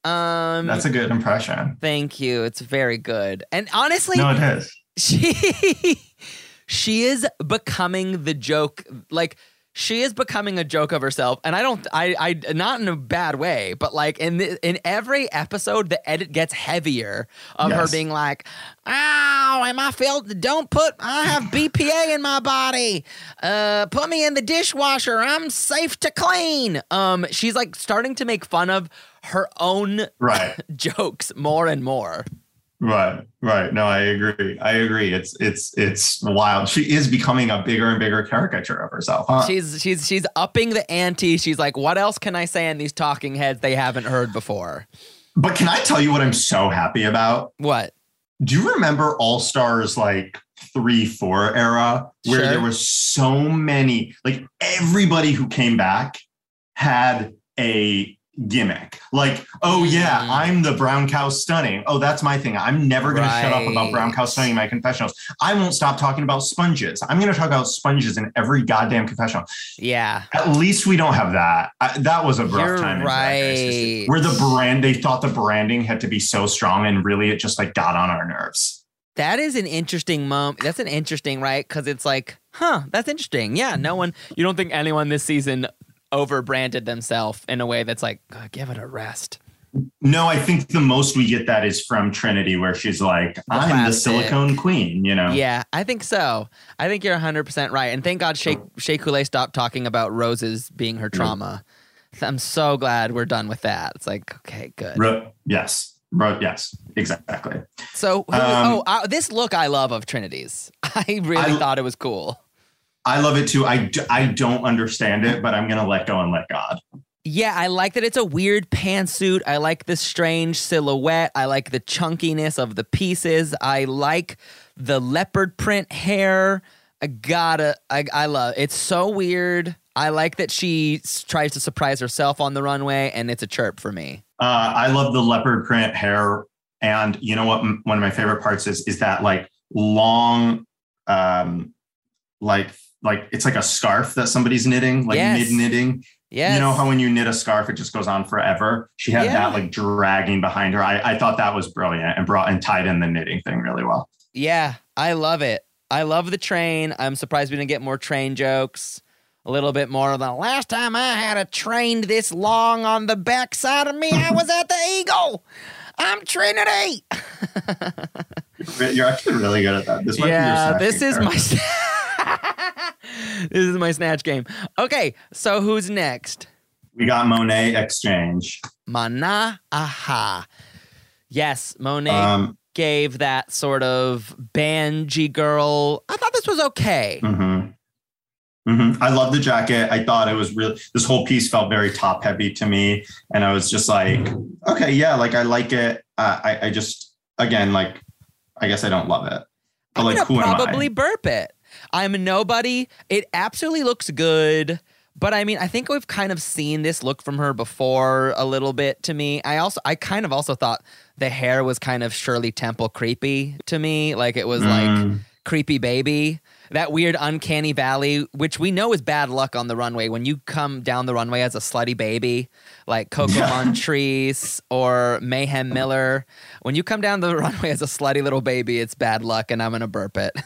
Um, That's a good impression. Thank you. It's very good. And honestly, No, it is. she she is becoming the joke. Like she is becoming a joke of herself, and I don't, I, I, not in a bad way, but like in the, in every episode, the edit gets heavier of her Yes. being like, "Ow, am I filled? Don't put, I have B P A in my body. Uh, put me in the dishwasher. I'm safe to clean." Um, she's like starting to make fun of her own Right. jokes more and more. Right, right. No, I agree. I agree. It's it's it's wild. She is becoming a bigger and bigger caricature of herself. Huh? She's she's she's upping the ante. She's like, what else can I say in these talking heads they haven't heard before? But can I tell you what I'm so happy about? What? Do you remember All Stars like three, four era where Sure. there were so many, like everybody who came back had a gimmick. Like, oh yeah, Mm. I'm the brown cow stunning. Oh, that's my thing. I'm never going to shut up about brown cow Right. stunning in my confessionals. I won't stop talking about sponges. I'm going to talk about sponges in every goddamn confessional. Yeah. At least we don't have that. I, that was a rough You're time. in Drag Race this year, right. Where the brand, they thought the branding had to be so strong, and really it just like got on our nerves. That is an interesting moment. That's an interesting, right? Because it's like, huh, that's interesting. Yeah, no one, you don't think anyone this season over branded themselves in a way that's like, "God, give it a rest." No, I think the most we get that is from Trinity, where she's like, I'm the Classic. silicone queen, you know? Yeah, I think so. I think you're one hundred percent right. And thank God Shea, Shea Coulee stopped talking about roses being her trauma. I'm so glad we're done with that. It's like, okay, good. Ro- yes. Ro- yes, exactly. So, who, Um, oh, uh, this look I love of Trinity's. I really I- thought it was cool. I love it too. I, d- I don't understand it, but I'm going to let go and let God. Yeah, I like that it's a weird pantsuit. I like the strange silhouette. I like the chunkiness of the pieces. I like the leopard print hair. I gotta, I, I love it's so weird. I like that she s- tries to surprise herself on the runway, and it's a chirp for me. Uh, I love the leopard print hair. And you know what? M- One of my favorite parts is, is that like long, um, like, like it's like a scarf that somebody's knitting, like Yes. mid knitting. Yes. You know how when you knit a scarf, it just goes on forever. She had Yeah. that like dragging behind her. I, I thought that was brilliant and brought and tied in the knitting thing really well. Yeah, I love it. I love the train. I'm surprised we didn't get more train jokes. A little bit more than last time I had a train this long on the backside of me. I was at the Eagle. I'm Trinity. You're actually really good at that. This might Yeah, be your this is my character. this is my snatch game. Okay, so who's next? We got Monet Exchange. Mana Aha. Yes, Monet Um, gave that sort of banji girl. I thought this was okay. mhm. Mhm. I love the jacket. I thought it was really, this whole piece felt very top heavy to me. And I was just like, okay, yeah, like I like it. Uh, I, I just, again, like, I guess I don't love it. But I'm like, gonna who am I? probably burp it. I'm nobody. It absolutely looks good, But I mean, I think we've kind of seen this look from her before a little bit to me. I also, I kind of also thought the hair was kind of Shirley Temple creepy to me. Like it was Mm. like creepy baby. That weird uncanny valley, which we know is bad luck on the runway. When you come down the runway as a slutty baby, like Coco Montrese or Mayhem Miller, when you come down the runway as a slutty little baby, it's bad luck, and I'm gonna burp it.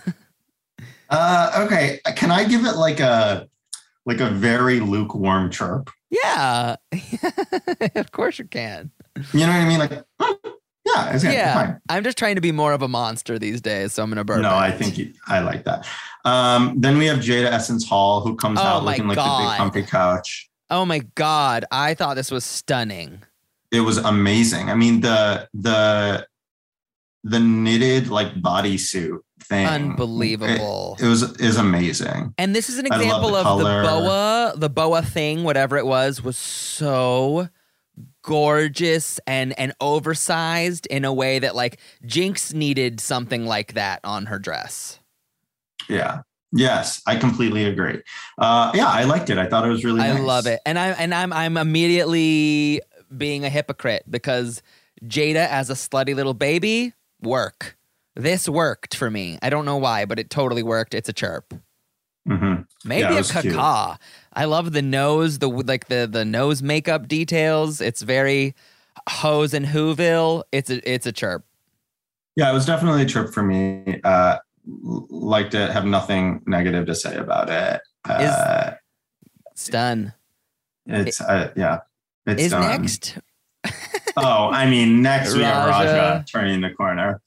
Uh, okay, can I give it like a like a very lukewarm chirp? Yeah, of course you can. You know what I mean? Like, mm, yeah, it's Yeah, fine. I'm just trying to be more of a monster these days, so I'm gonna burp. No, it. I think you, I like that. Um, then we have Jada Essence Hall, who comes Oh out my looking like God. the big comfy couch. Oh my God, I thought this was stunning. It was amazing. I mean, the the the knitted like bodysuit thing, Unbelievable. It, it was is amazing. And this is an I love example the of color. the boa, the boa thing, whatever it was, was so gorgeous and and oversized in a way that like Jinx needed something like that on her dress. Yeah. Yes, I completely agree. Uh, yeah, I liked it. I thought it was really I nice. love it. And I and I'm I'm immediately being a hypocrite because Jada as a slutty little baby, work. This worked for me. I don't know why, but it totally worked. It's a chirp. Mm-hmm. Maybe Yeah, it a was cute. caca. I love the nose, the like the the nose makeup details. It's very Hose and Whoville. It's a it's a chirp. Yeah, it was definitely a trip for me. Uh, l- liked it. Have nothing negative to say about it. Uh, Stun. it's uh, yeah. It's Is done. next. Oh, I mean, next we have Raja. Raja turning the corner.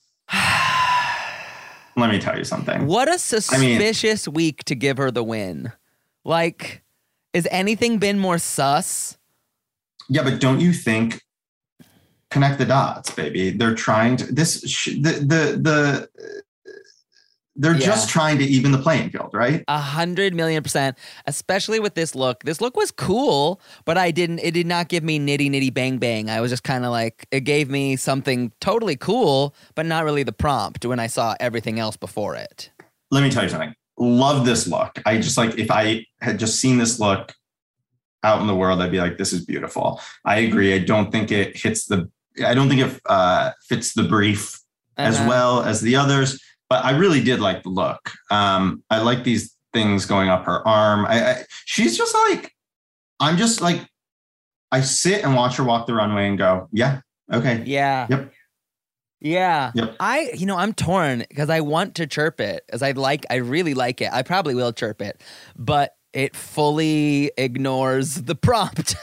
Let me tell you something. What a mean- suspicious week to give her the win. Like, has anything been more sus? Yeah, but don't you think? Connect the dots, baby. They're trying to this. Sh- the the the. They're Yeah. just trying to even the playing field, right? A hundred million percent, especially with this look. This look was cool, but I didn't, it did not give me nitty nitty bang bang. I was just kind of like, it gave me something totally cool, but not really the prompt when I saw everything else before it. Let me tell you something. Love this look. I just like, if I had just seen this look out in the world, I'd be like, this is beautiful. I agree. I don't think it hits the, I don't think it uh, fits the brief as Uh-huh. well as the others. But I really did like the look. Um, I like these things going up her arm. I, I, she's just like, I'm just like, I sit and watch her walk the runway and go, yeah, okay. Yeah. Yep. Yeah. Yep. I, you know, I'm torn because I want to chirp it as I like, I really like it. I probably will chirp it, but it fully ignores the prompt.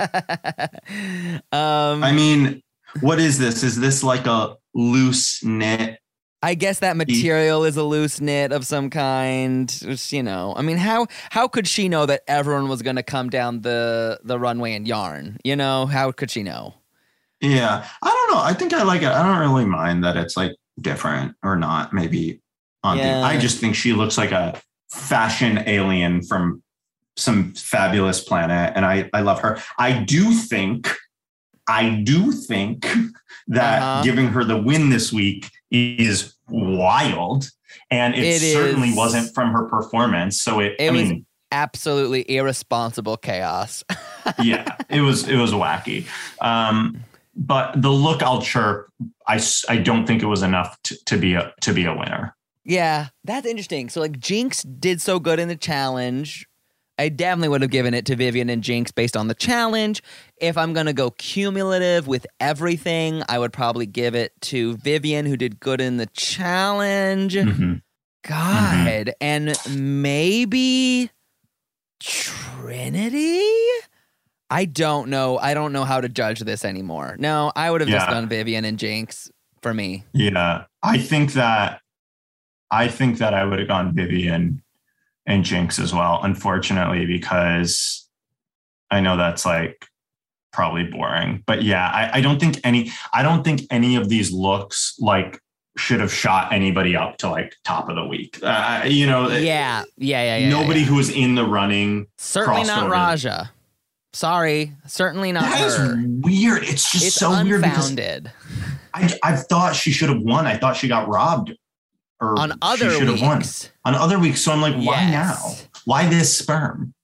um, I mean, what is this? Is this like a loose knit? I guess that material is a loose knit of some kind. Just, you know, I mean, how how could she know that everyone was going to come down the the runway in yarn? You know, how could she know? Yeah, I don't know. I think I like it. I don't really mind that it's like different or not. Maybe on Yeah. theme. I just think she looks like a fashion alien from some fabulous planet, and I I love her. I do think, I do think that Uh-huh. giving her the win this week is wild, and it, It certainly is. wasn't from her performance. So it, It I was mean, absolutely irresponsible chaos. yeah, it was it was wacky. Um, but the look I'll chirp, I, s- I don't think it was enough to, to be a to be a winner. Yeah, that's interesting. So like Jinx did so good in the challenge. I definitely would have given it to Vivian and Jinx based on the challenge. If I'm going to go cumulative with everything, I would probably give it to Vivian, who did good in the challenge. Mhm. God. And maybe Trinity? I don't know. I don't know how to judge this anymore. No, I would have just Yeah. done Vivian and Jinx for me. Yeah, I think that I think that I would have gone Vivian and Jinx as well. Unfortunately, because I know that's like probably boring. But yeah, I, I don't think any. I don't think any of these looks like should have shot anybody up to like top of the week. Uh, you know, Yeah, yeah, yeah, yeah. nobody yeah. who was in the running. Certainly crossed not over. Raja. Sorry, certainly not That is her. weird. It's just It's so weird because unfounded. I I thought she should have won. I thought she got robbed. Or On she other should have won weeks. on other weeks. So I'm like, why Yes. now? Why this sperm?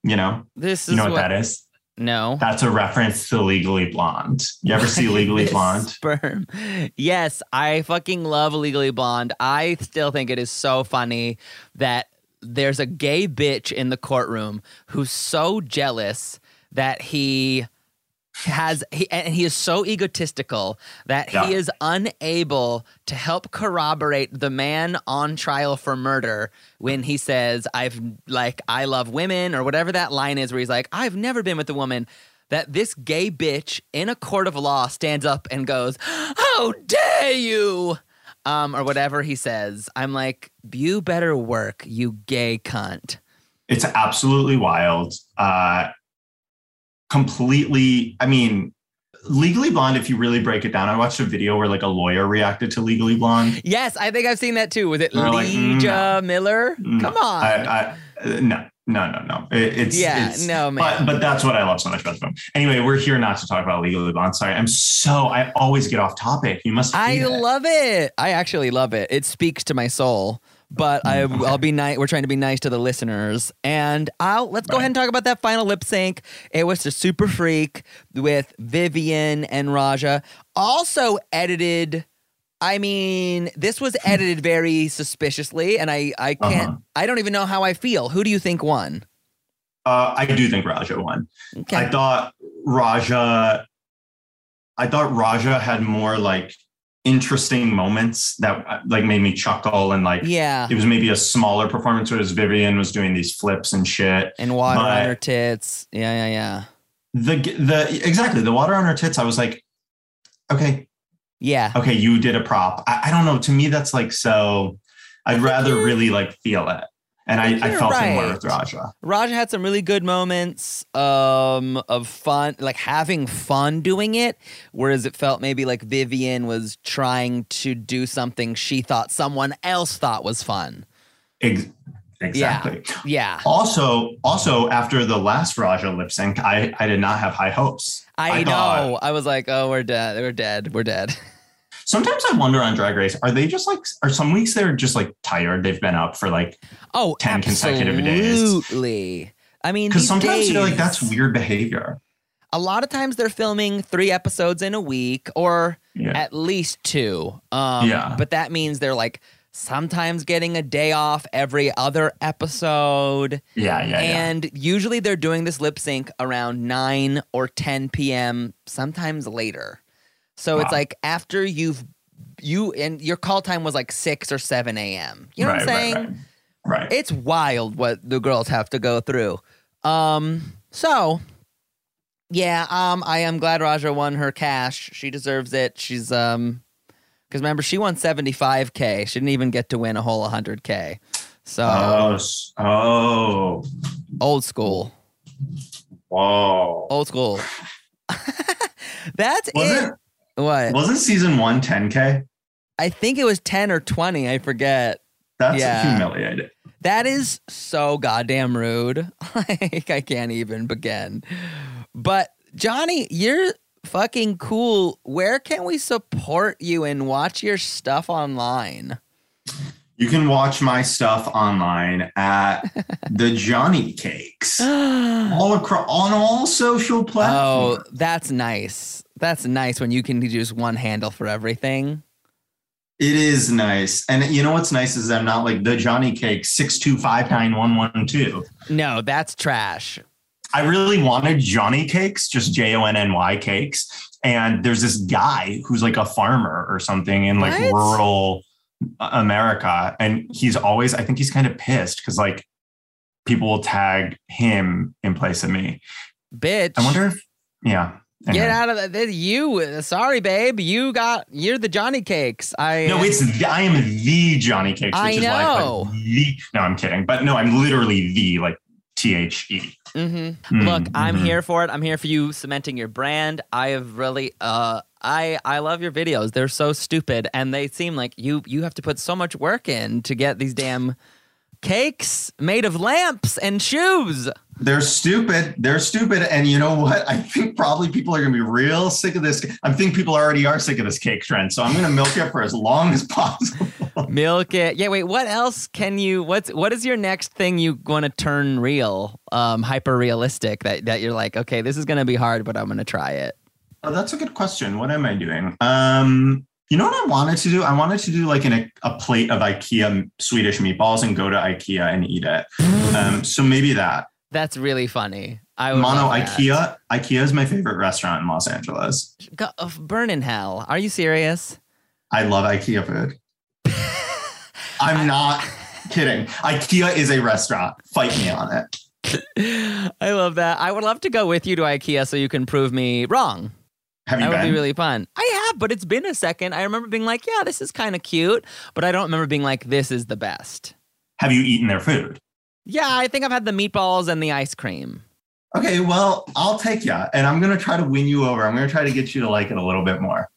You know? This is you know what, what that is? No. That's a reference to Legally Blonde. You ever see Legally Blonde? Sperm. Yes, I fucking love Legally Blonde. I still think it is so funny that there's a gay bitch in the courtroom who's so jealous that he has he and he is so egotistical that Yeah. he is unable to help corroborate the man on trial for murder when he says, I've like I love women, or whatever that line is where he's like, I've never been with a woman. That this gay bitch in a court of law stands up and goes, how dare you? Um, or whatever he says. I'm like, you better work, you gay cunt. It's absolutely wild. Uh, completely, I mean, Legally Blonde, if you really break it down, I watched a video where like a lawyer reacted to Legally Blonde. Yes, I think I've seen that too. Was it They're like, Leja no. Miller? No. Come on. I, I, no, no, no, no. It, it's Yeah, it's, no, man. But, but that's what I love so much about the film. Anyway, we're here not to talk about Legally Blonde. Sorry, I'm so, I always get off topic. You must I hate it. love it. I actually love it. It speaks to my soul. But I, I'll be nice. We're trying to be nice to the listeners, and I'll let's go Right. ahead and talk about that final lip sync. It was a super freak with Vivian and Raja. Also edited. I mean, this was edited very suspiciously, and I, I can't. Uh-huh. I don't even know how I feel. Who do you think won? Uh, I do think Raja won. Okay. I thought Raja, I thought Raja had more like interesting moments that like made me chuckle, and like Yeah. it was maybe a smaller performance, whereas Vivian was doing these flips and shit. And water But on her tits. Yeah, yeah, yeah. The the exactly the water on her tits. I was like, okay, Yeah. okay, you did a prop. I, I don't know. To me, that's like so. I'd rather you're- really like feel it, and I, I you're felt it more right. with Raja. Raja had some really good moments um, of fun, like having fun doing it, whereas it felt maybe like Vivian was trying to do something she thought someone else thought was fun. Ex- exactly. Yeah. Also, also after the last Raja lip sync, I I did not have high hopes. I, know. thought- I was like, oh, we're dead. We're dead. We're dead. Sometimes I wonder on Drag Race, are they just like, are some weeks they're just like tired? They've been up for like Oh, ten consecutive days. absolutely. I mean, Because these sometimes you're like, days- that's weird behavior. A lot of times they're filming three episodes in a week, or Yeah. at least two. Um, Yeah. But that means they're like sometimes getting a day off every other episode. Yeah, yeah, yeah. And usually they're doing this lip sync around nine or ten p.m., sometimes later. So it's Wow. like after you've, you, and your call time was like six or seven a.m. You know right, what I'm saying? Right, right. right. It's wild what the girls have to go through. Um, so yeah, um, I am glad Raja won her cash. She deserves it. She's um, because remember she won seventy-five K. She didn't even get to win a whole one hundred K. So oh, s- oh, old school, whoa. old school. That's it. Wasn't What? wasn't season one ten K? I think it was ten or twenty. I forget. That's Yeah. humiliating. That is so goddamn rude. Like, I can't even begin. But Johnny, you're fucking cool. Where can we support you and watch your stuff online? You can watch my stuff online at the Johnny Cakes all across on all social Oh, platforms. that's nice. That's nice when you can use one handle for everything. It is nice. And you know what's nice is I'm not like the Johnny Cake six two five nine one one two. No, that's trash. I really wanted Johnny Cakes, just J O N N Y Cakes. And there's this guy who's like a farmer or something in like What? rural America. And he's always, I think he's kind of pissed because like people will tag him in place of me. Bitch. I wonder if, yeah. Get Anyway. out of that. You, sorry, babe. You got, you're the Johnny Cakes. I No, it's the, I am the Johnny Cakes, which I is why I know. put the. No, I'm kidding, but no, I'm literally the like T H E. Mm-hmm. Mm, Look, I'm mhm. here for it. I'm here for you cementing your brand. I have really, uh, I I love your videos. They're so stupid, and they seem like you you have to put so much work in to get these damn cakes made of lamps and shoes. They're stupid. They're stupid. And you know what? I think probably people are going to be real sick of this. I think people already are sick of this cake trend. So I'm going to milk it for as long as possible. Milk it. Yeah, wait, what else can you, what's, what is your next thing you want to turn real, um, hyper realistic that, that you're like, okay, this is going to be hard, but I'm going to try it? Oh, that's a good question. What am I doing? Um, you know what I wanted to do? I wanted to do like an, a plate of IKEA Swedish meatballs and go to IKEA and eat it. Um, so maybe that. That's really funny. I would Mono, love IKEA. that. IKEA is my favorite restaurant in Los Angeles. Go, oh, burn in hell. Are you serious? I love IKEA food. I'm not kidding. IKEA is a restaurant. Fight me on it. I love that. I would love to go with you to IKEA so you can prove me wrong. Have you that been? would be really fun. I have, but it's been a second. I remember being like, yeah, this is kind of cute, but I don't remember being like, this is the best. Have you eaten their food? Yeah, I think I've had the meatballs and the ice cream. Okay, well, I'll take you, and I'm going to try to win you over. I'm going to try to get you to like it a little bit more.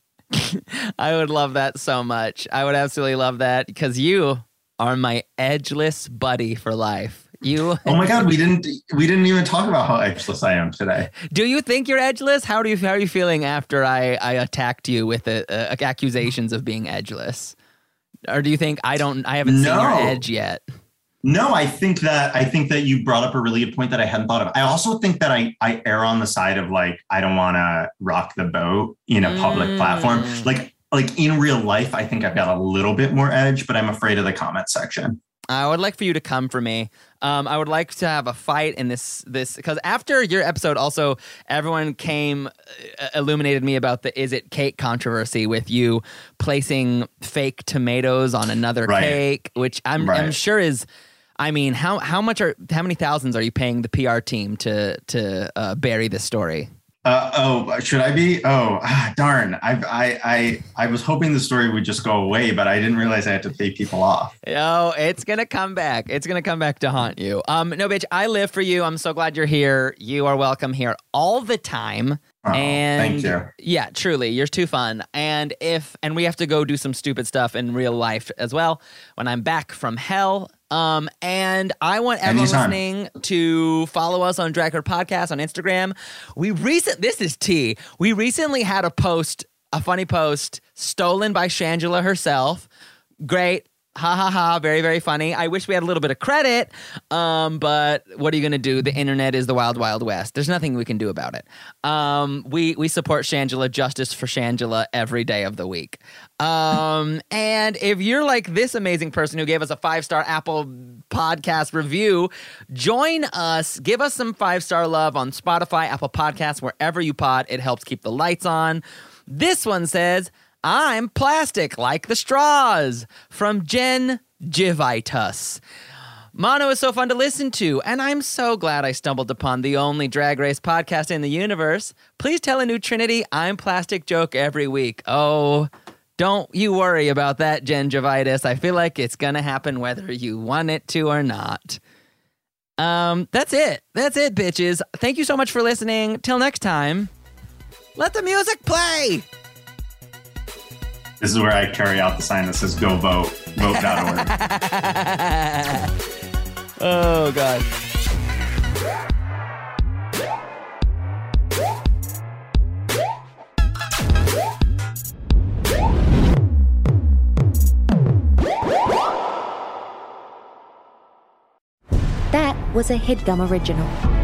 I would love that so much. I would absolutely love that because you are my edgeless buddy for life. You. Oh my God, we didn't we didn't even talk about how edgeless I am today. Do you think you're edgeless? How do you how are you feeling after I, I attacked you with uh, uh, accusations of being edgeless? Or do you think I don't I haven't no. seen your edge yet? No, I think that I think that you brought up a really good point that I hadn't thought of. I also think that I I err on the side of like I don't want to rock the boat in a public mm. platform. Like like in real life, I think I've got a little bit more edge, but I'm afraid of the comment section. I would like for you to come for me. Um, I would like to have a fight in this, this because after your episode, also everyone came, uh, illuminated me about the is it cake controversy with you placing fake tomatoes on another right. cake, which I'm, right. I'm sure is, I mean, how how much are how many thousands are you paying the P R team to to uh, bury this story? Uh, oh, should I be? Oh, ah, darn. I, I, I, I was hoping the story would just go away, but I didn't realize I had to pay people off. Oh, it's going to come back. It's going to come back to haunt you. Um, no, bitch, I live for you. I'm so glad you're here. You are welcome here all the time. Oh, and thank you. Yeah, truly, you're too fun. And if, and we have to go do some stupid stuff in real life as well when I'm back from hell. Um, and I want everyone Anytime. listening to follow us on Drag Her Podcast on Instagram. We recent this is tea. We recently had a post, a funny post, stolen by Shangela herself. Great. Ha ha ha. Very, very funny. I wish we had a little bit of credit. Um, but what are you gonna do? The internet is the wild, wild west. There's nothing we can do about it. Um, we we support Shangela, justice for Shangela every day of the week. Um, and if you're like this amazing person who gave us a five-star Apple podcast review, join us. Give us some five-star love on Spotify, Apple Podcasts, wherever you pod. It helps keep the lights on. This one says, I'm plastic like the straws, from Jen Givitus. Mono is so fun to listen to, and I'm so glad I stumbled upon the only Drag Race podcast in the universe. Please tell a new Trinity I'm plastic joke every week. Oh, don't you worry about that, Jen Givitus. I feel like it's going to happen whether you want it to or not. Um, that's it. That's it, bitches. Thank you so much for listening. Till next time, let the music play. This is where I carry out the sign that says go vote, vote dot org. Oh, God. That was a HeadGum original.